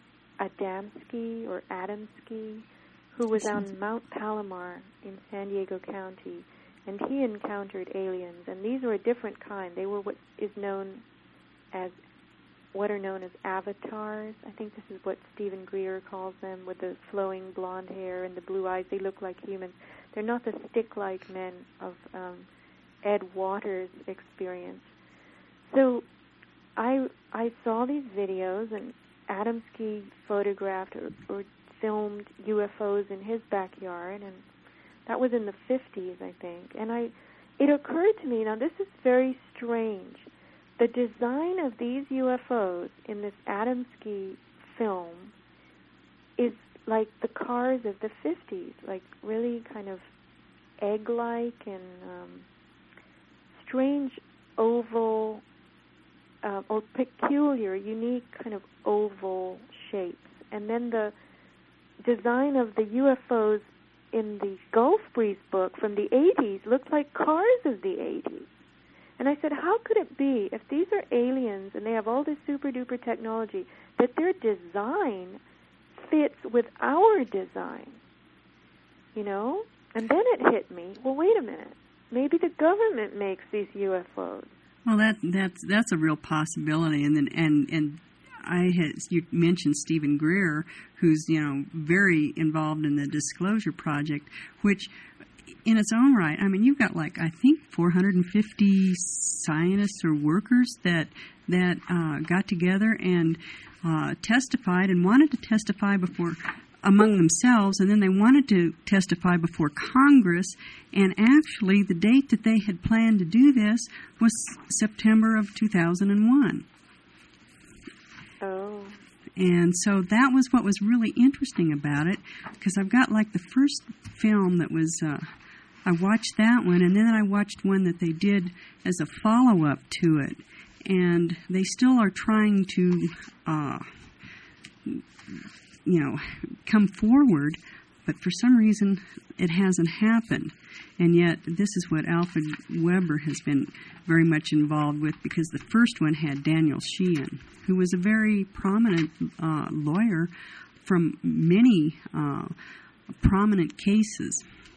Adamski or Adamski, who was on Mount Palomar in San Diego County, and he encountered aliens, and these were a different kind. They were what is known as, what are known as avatars. I think this is what Stephen Greer calls them, with the flowing blonde hair and the blue eyes. They look like humans. They're not the stick-like men of um, Ed Waters' experience. So I I saw these videos, and Adamski photographed or, or filmed U F Os in his backyard, and that was in the fifties, I think. And I, it occurred to me, now this is very strange. The design of these U F Os in this Adamski film is like the cars of the fifties, like really kind of egg-like and um, strange oval uh, or peculiar, unique kind of oval shapes. And then the design of the U F Os in the Gulf Breeze book from the eighties looked like cars of the eighties. And I said, how could it be, if these are aliens and they have all this super-duper technology, that their design fits with our design? You know? And then it hit me, well, wait a minute. Maybe the government makes these U F Os. Well, that that's that's a real possibility. And then and and I had you mentioned Stephen Greer, who's you know very involved in the Disclosure Project, which, in its own right, I mean, you've got like I think four hundred fifty scientists or workers that that uh, got together and uh, testified and wanted to testify before among themselves, and then they wanted to testify before Congress. And actually, the date that they had planned to do this was September of two thousand one. Oh. And so that was what was really interesting about it, because I've got like the first film that was, uh, I watched that one, and then I watched one that they did as a follow-up to it. And they still are trying to, uh, you know, come forward, but for some reason it hasn't happened. And yet this is what Alfred Weber has been very much involved with, because the first one had Daniel Sheehan, who was a very prominent uh, lawyer from many uh, prominent cases,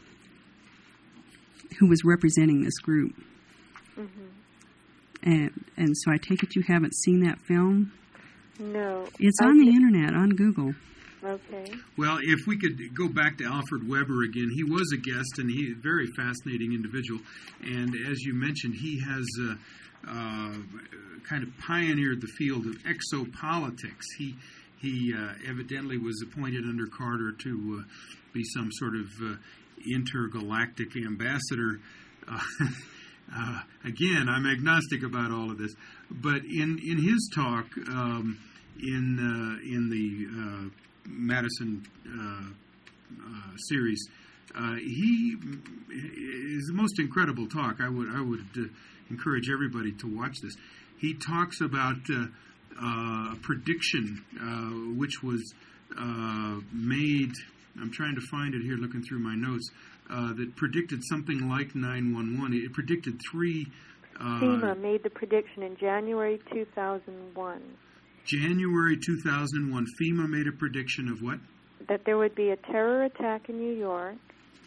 who was representing this group. Mm-hmm. And, and so I take it you haven't seen that film? No. It's I on the did. internet, on Google. Okay. Well, if we could go back to Alfred Weber again, he was a guest, and he a very fascinating individual. And as you mentioned, he has uh, uh, kind of pioneered the field of exopolitics. He he uh, evidently was appointed under Carter to uh, be some sort of uh, intergalactic ambassador. Uh, uh, again, I'm agnostic about all of this, but in in his talk um, in uh, in the uh, Madison uh, uh, series, uh, he is the most incredible talk. I would I would uh, encourage everybody to watch this. He talks about uh, uh, a prediction uh, which was uh, made. I'm trying to find it here, looking through my notes. uh, that predicted something like nine one one. It predicted three... Uh, FEMA made the prediction in January two thousand one. January two thousand one, FEMA made a prediction of what? That there would be a terror attack in New York,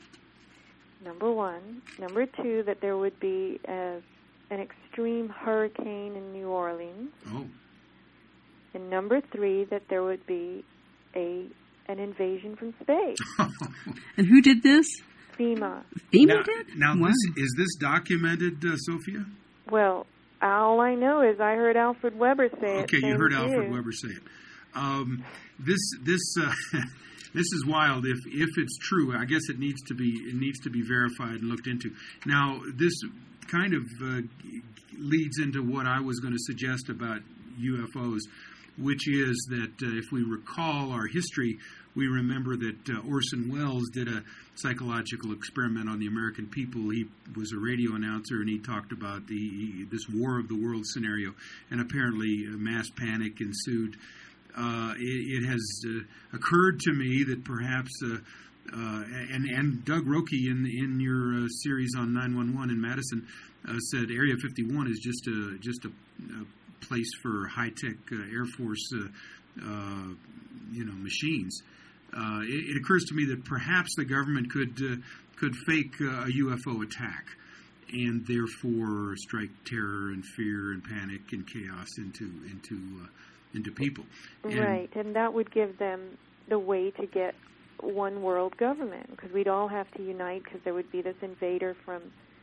number one. Number two, that there would be a, an extreme hurricane in New Orleans. Oh. And number three, that there would be a an invasion from space. And who did this? FEMA. FEMA now, did? Now, wow. this, is this documented, uh, Sophia? Well, all I know is I heard Alfred Weber say it. Okay, you heard Alfred you. Weber say it. Um, this this uh, this is wild. If if it's true, I guess it needs to be it needs to be verified and looked into. Now, this kind of uh, leads into what I was going to suggest about U F Os, which is that uh, if we recall our history, we remember that uh, Orson Welles did a psychological experiment on the American people. He was a radio announcer, and he talked about the this War of the Worlds scenario, and apparently uh, mass panic ensued. Uh, it, it has uh, occurred to me that perhaps, uh, uh, and, and Doug Rokey in in your uh, series on nine one one in Madison uh, said Area fifty-one is just a just a, a place for high-tech uh, Air Force uh, uh, you know machines. Uh, it, it occurs to me that perhaps the government could uh, could fake uh, a U F O attack and therefore strike terror and fear and panic and chaos into into uh, into people. And right, and that would give them the way to get one world government, because we'd all have to unite, because there would be this invader from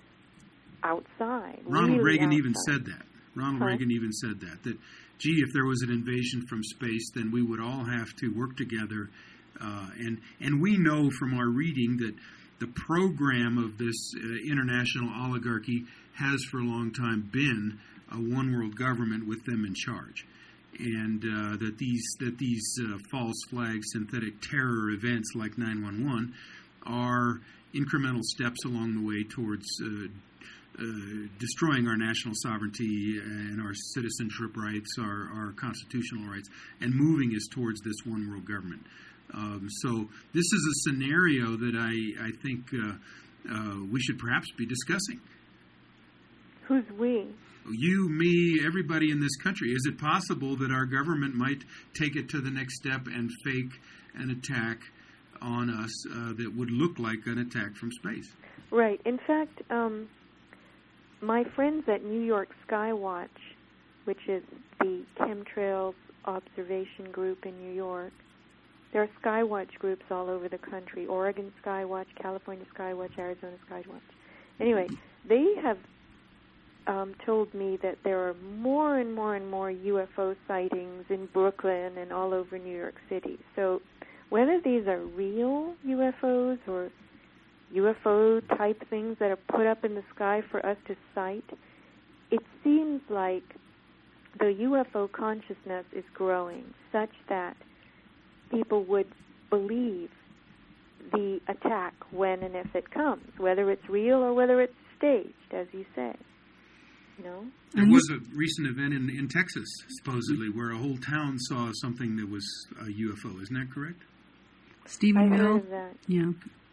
outside. Ronald really Reagan outside. even said that. Ronald huh? Reagan even said that. That, gee, if there was an invasion from space, then we would all have to work together. Uh, and and we know from our reading that the program of this uh, international oligarchy has for a long time been a one-world government with them in charge, and uh, that these that these uh, false flag synthetic terror events like nine one one are incremental steps along the way towards uh, uh, destroying our national sovereignty and our citizenship rights, our, our constitutional rights, and moving us towards this one-world government. Um, so this is a scenario that I, I think uh, uh, we should perhaps be discussing. Who's we? You, me, everybody in this country. Is it possible that our government might take it to the next step and fake an attack on us uh, that would look like an attack from space? Right. In fact, um, my friends at New York Skywatch, which is the chemtrails observation group in New York, there are Skywatch groups all over the country, Oregon Skywatch, California Skywatch, Arizona Skywatch. Anyway, they have um, told me that there are more and more and more U F O sightings in Brooklyn and all over New York City. So whether these are real U F Os or U F O-type things that are put up in the sky for us to sight, it seems like the U F O consciousness is growing such that people would believe the attack when and if it comes, whether it's real or whether it's staged, as you say. You know? There was a recent event in, in Texas, supposedly, where a whole town saw something that was a U F O. Isn't that correct? Stephenville. I heard of that. Yeah.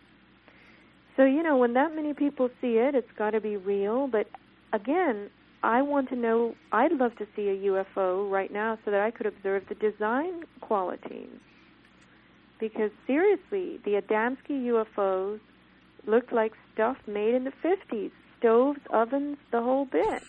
So, you know, when that many people see it, it's got to be real. But, again, I want to know, I'd love to see a U F O right now so that I could observe the design qualities. Because, seriously, the Adamski U F Os looked like stuff made in the fifties. Stoves, ovens, the whole bit.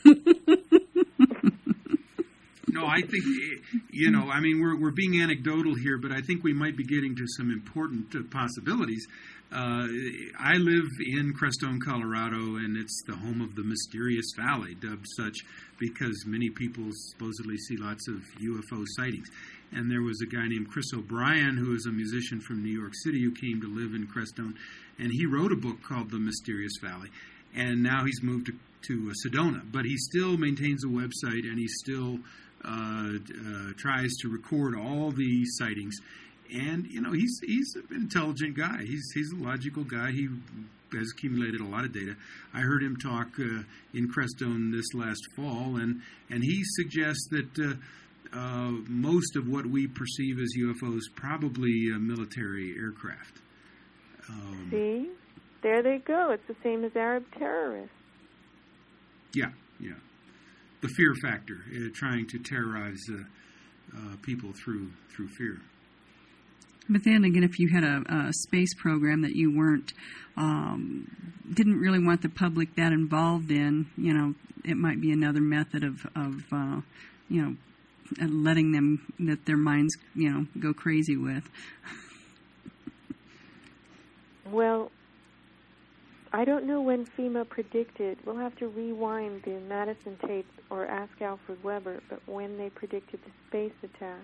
No, I think, you know, I mean, we're we're being anecdotal here, but I think we might be getting to some important uh, possibilities. Uh, I live in Crestone, Colorado, and it's the home of the Mysterious Valley, dubbed such because many people supposedly see lots of U F O sightings. And there was a guy named Chris O'Brien, who is a musician from New York City, who came to live in Crestone, and he wrote a book called The Mysterious Valley. And now he's moved to, to uh, Sedona, but he still maintains a website, and he still uh, uh, tries to record all the sightings. And you know, he's he's an intelligent guy. He's he's a logical guy. He has accumulated a lot of data. I heard him talk uh, in Crestone this last fall, and and he suggests that uh, uh, most of what we perceive as U F Os probably uh, military aircraft. Um, See? there they go. It's the same as Arab terrorists. Yeah, yeah. The fear factor, uh, trying to terrorize uh, uh, people through through fear. But then again, if you had a, a space program that you weren't, um, didn't really want the public that involved in, you know, it might be another method of, of uh, you know, letting them, that their minds, you know, go crazy with. Well, I don't know when FEMA predicted. We'll have to rewind the Madison tape or ask Alfred Weber, but when they predicted the space attack.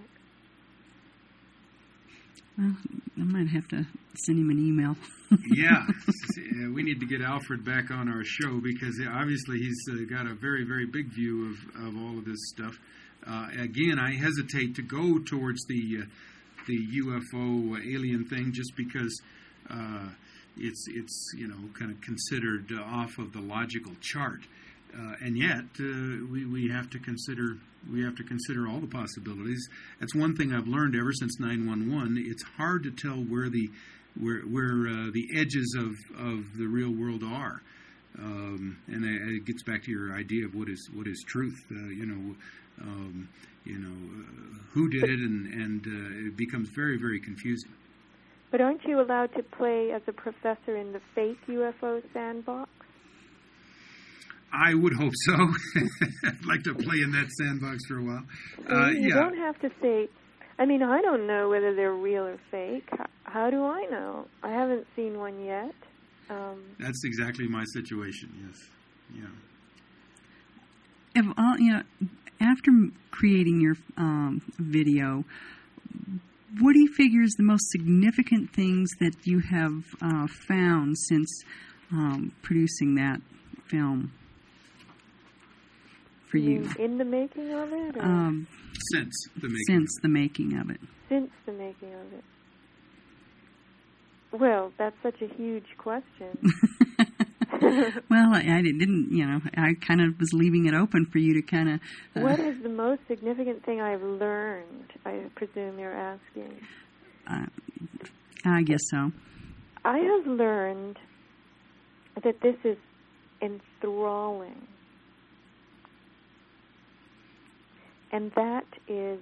Well, I might have to send him an email. Yeah, we need to get Alfred back on our show because obviously he's uh, got a very, very big view of, of all of this stuff. Uh, again, I hesitate to go towards the uh, the U F O alien thing just because uh, it's it's you know kind of considered uh, off of the logical chart, uh, and yet uh, we we have to consider. We have to consider all the possibilities. That's one thing I've learned ever since nine one one. It's hard to tell where the where where uh, the edges of, of the real world are, um, and it gets back to your idea of what is what is truth. Uh, you know, um, you know uh, who did it, and and uh, it becomes very very confusing. But aren't you allowed to play as a professor in the fake U F O sandbox? I would hope so. I'd like to play in that sandbox for a while. Uh, you yeah. don't have to say, I mean, I don't know whether they're real or fake. How, how do I know? I haven't seen one yet. Um, That's exactly my situation, yes. If Yeah. all, you know, after creating your um, video, what do you figure is the most significant things that you have uh, found since um, producing that film? For you, in the making of it, or um, since the making, since the making of it, since the making of it. Well, that's such a huge question. Well, I, I didn't, you know, I kind of was leaving it open for you to kind of. Uh, what is the most significant thing I've learned? I presume you're asking. Uh, I guess so. I have learned that this is enthralling. And that is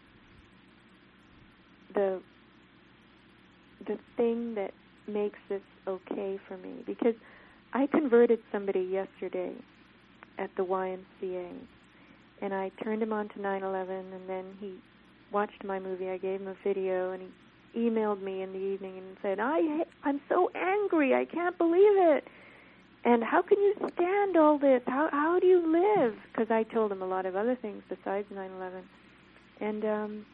the the thing that makes this okay for me. Because I converted somebody yesterday at the Y M C A. And I turned him on to nine eleven, and then he watched my movie. I gave him a video, and he emailed me in the evening and said, I, I'm so angry. I can't believe it. And how can you stand all this? How how do you live? Because I told him a lot of other things besides nine eleven. And um,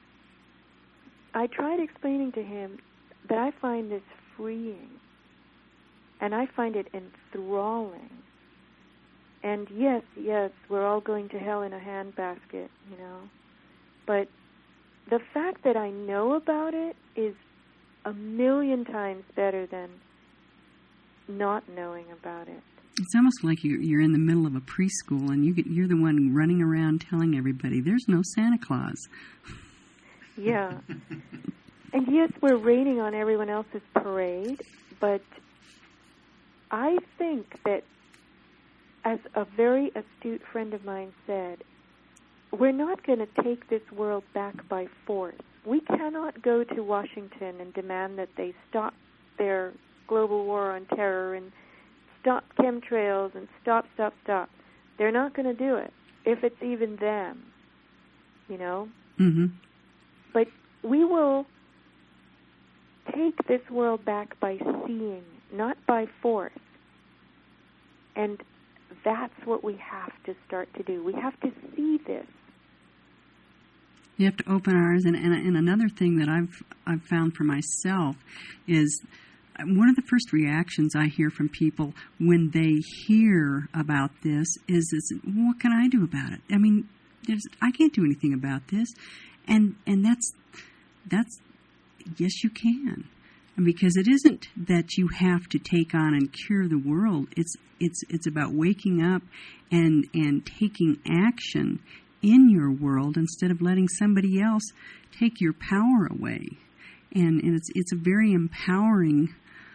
I tried explaining to him that I find this freeing. And I find it enthralling. And yes, yes, we're all going to hell in a handbasket, you know. But the fact that I know about it is a million times better than not knowing about it. It's almost like you're, you're in the middle of a preschool and you get, you're the one running around telling everybody there's no Santa Claus. Yeah. And yes, we're raining on everyone else's parade, but I think that, as a very astute friend of mine said, we're not going to take this world back by force. We cannot go to Washington and demand that they stop their global war on terror and stop chemtrails and stop, stop, stop. They're not going to do it, if it's even them, you know? Mm-hmm. But we will take this world back by seeing, not by force. And that's what we have to start to do. We have to see this. You have to open our eyes. And, and, and another thing that I've I've found for myself is one of the first reactions I hear from people when they hear about this is, is what can I do about it? I mean, there's, I can't do anything about this. And and that's, that's yes, you can. Because it isn't that you have to take on and cure the world. It's it's it's about waking up and and taking action in your world instead of letting somebody else take your power away. And, and it's it's a very empowering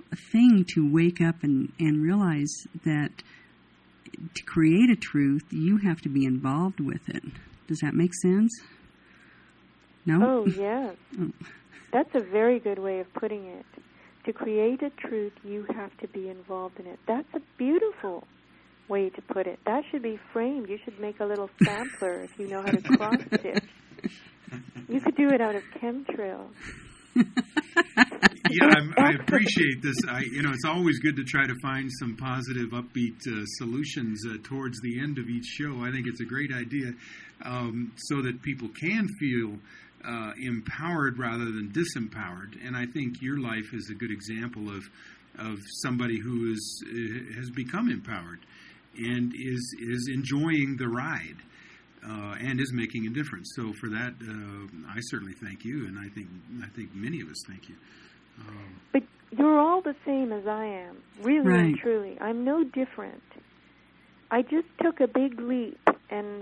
thing to wake up and, and realize that to create a truth, you have to be involved with it. Does that make sense? No? Oh, yes. Oh. That's a very good way of putting it. To create a truth, you have to be involved in it. That's a beautiful way to put it. That should be framed. You should make a little sampler if you know how to cross-stitch. You could do it out of chemtrails. Yeah, I'm, I appreciate this. I, you know, it's always good to try to find some positive, upbeat uh, solutions uh, towards the end of each show. I think it's a great idea, um, so that people can feel uh, empowered rather than disempowered. And I think your life is a good example of of somebody who is uh, has become empowered and is is enjoying the ride. Uh, and is making a difference. So for that, uh, I certainly thank you, and I think I think many of us thank you. Um, but you're all the same as I am, really right. and truly. I'm no different. I just took a big leap, and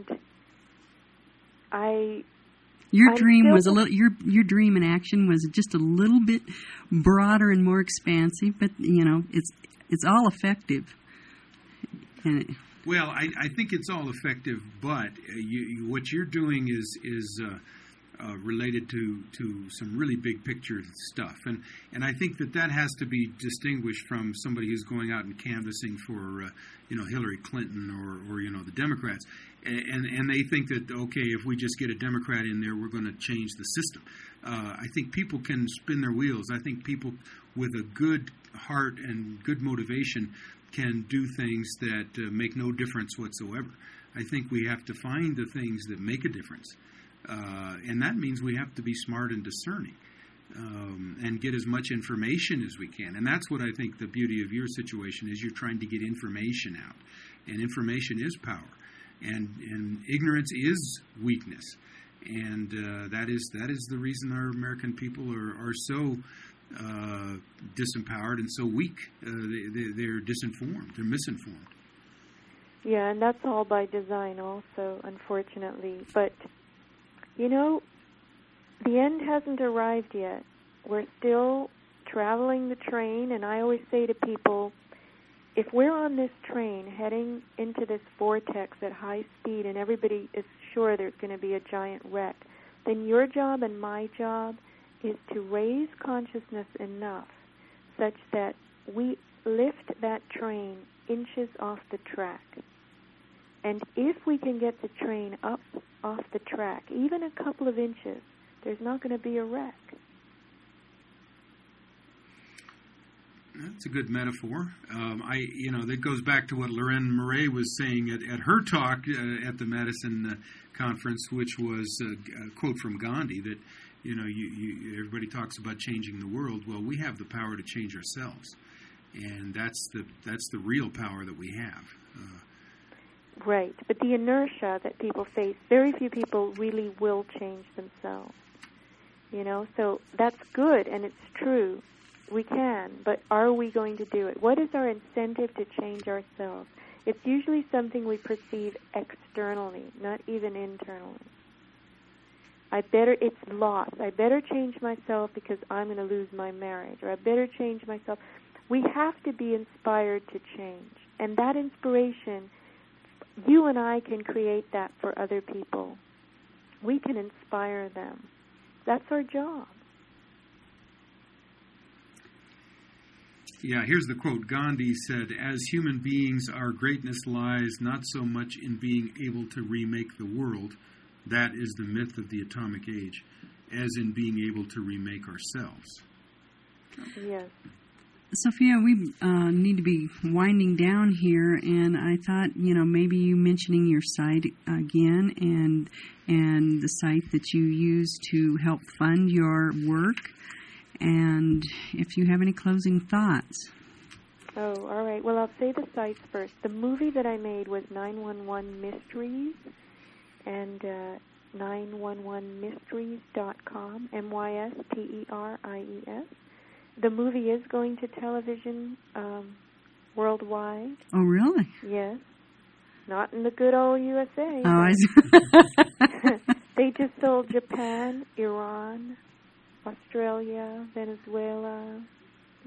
I. Your I'm dream still, was a little. Your your dream in action was just a little bit broader and more expansive, but you know it's it's all effective. And it, Well, I, I think it's all effective, but uh, you, you, what you're doing is is uh, uh, related to, to some really big picture stuff, and and I think that that has to be distinguished from somebody who's going out and canvassing for uh, you know Hillary Clinton or, or you know the Democrats, and and they think that okay, if we just get a Democrat in there, we're going to change the system. Uh, I think people can spin their wheels. I think people with a good heart and good motivation can do things that uh, make no difference whatsoever. I think we have to find the things that make a difference. Uh, and that means we have to be smart and discerning um, and get as much information as we can. And that's what I think the beauty of your situation is. You're trying to get information out. And information is power. And, and ignorance is weakness. And uh, that is that is the reason our American people are, are so Uh, disempowered and so weak. Uh, they, they, they're disinformed. They're misinformed. Yeah, and that's all by design also, unfortunately. But, you know, the end hasn't arrived yet. We're still traveling the train, and I always say to people, if we're on this train heading into this vortex at high speed and everybody is sure there's going to be a giant wreck, then your job and my job is to raise consciousness enough such that we lift that train inches off the track. And if we can get the train up off the track, even a couple of inches, there's not going to be a wreck. That's a good metaphor. Um, I, you know, that goes back to what Lorraine Murray was saying at, at her talk uh, at the Madison uh, conference, which was a, a quote from Gandhi that, you know, you, you, everybody talks about changing the world. Well, we have the power to change ourselves, and that's the that's the real power that we have. Uh, right, but the inertia that people face, very few people really will change themselves. You know, so that's good, and it's true. We can, but are we going to do it? What is our incentive to change ourselves? It's usually something we perceive externally, not even internally. I better, it's loss. I better change myself because I'm going to lose my marriage, or I better change myself. We have to be inspired to change. And that inspiration, you and I can create that for other people. We can inspire them. That's our job. Yeah, here's the quote. Gandhi said, "As human beings, our greatness lies not so much in being able to remake the world, that is the myth of the atomic age, as in being able to remake ourselves." Yes. Sophia, we uh, need to be winding down here, and I thought, you know, maybe you mentioning your site again and and the site that you use to help fund your work, and if you have any closing thoughts. Oh, all right. Well, I'll say the sites first. The movie that I made was nine one one Mysteries, and uh, nine one one mysteries dot com, M Y S T E R I E S. The movie is going to television um, worldwide. Oh, really? Yes. Not in the good old U S A. Oh, I They just sold Japan, Iran, Australia, Venezuela. It's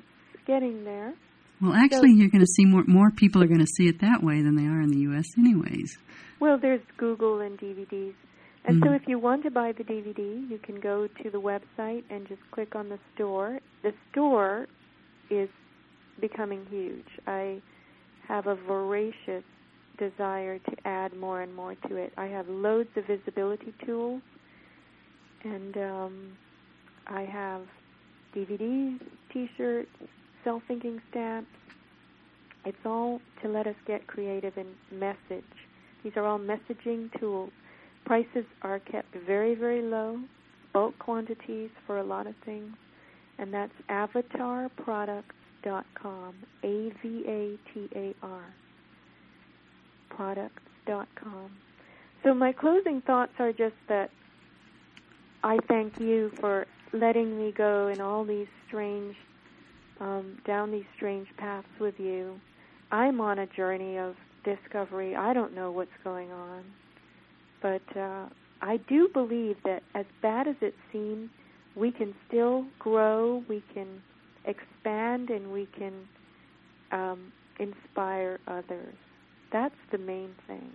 getting there. Well, actually, So- you're going to see more more people are going to see it that way than they are in the U S anyways. Well, there's Google and D V Ds. And so Mhm. if you want to buy the D V D, you can go to the website and just click on the store. The store is becoming huge. I have a voracious desire to add more and more to it. I have loads of visibility tools, and um, I have D V Ds, T-shirts, self-thinking stamps. It's all to let us get creative and message. These are all messaging tools. Prices are kept very, very low, bulk quantities for a lot of things, and that's avatar products dot com, A V A T A R, products dot com. So my closing thoughts are just that I thank you for letting me go in all these strange, um, down these strange paths with you. I'm on a journey of discovery. I don't know what's going on. But uh, I do believe that as bad as it seems, we can still grow, we can expand, and we can um, inspire others. That's the main thing.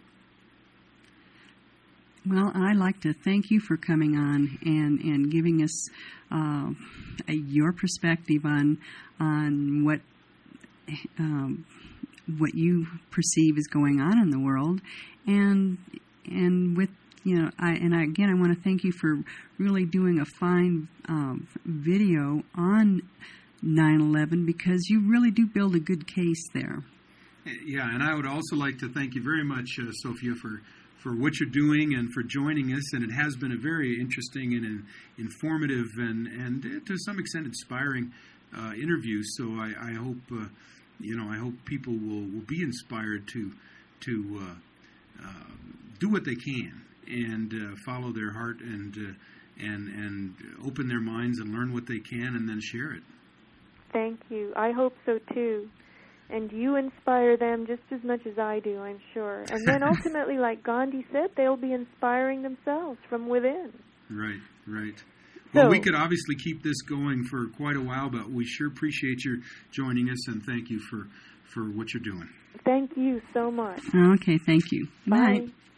Well, I'd like to thank you for coming on and, and giving us uh, a, your perspective on on what um, what you perceive is going on in the world, and and with you know, I and I, again, I want to thank you for really doing a fine um, video on nine eleven, because you really do build a good case there. Yeah, and I would also like to thank you very much, uh, Sophia, for, for what you're doing and for joining us. And it has been a very interesting and uh, informative and, and uh, to some extent inspiring uh, interview. So I, I hope uh, you know I hope people will, will be inspired to to uh, uh, do what they can and uh, follow their heart and uh, and and open their minds and learn what they can and then share it. Thank you. I hope so too. And you inspire them just as much as I do, I'm sure. And then ultimately, like Gandhi said, they'll be inspiring themselves from within. Right, right. So, Well, we could obviously keep this going for quite a while, but we sure appreciate your joining us, and thank you for, for what you're doing. Thank you so much. Okay, thank you. Bye. Bye.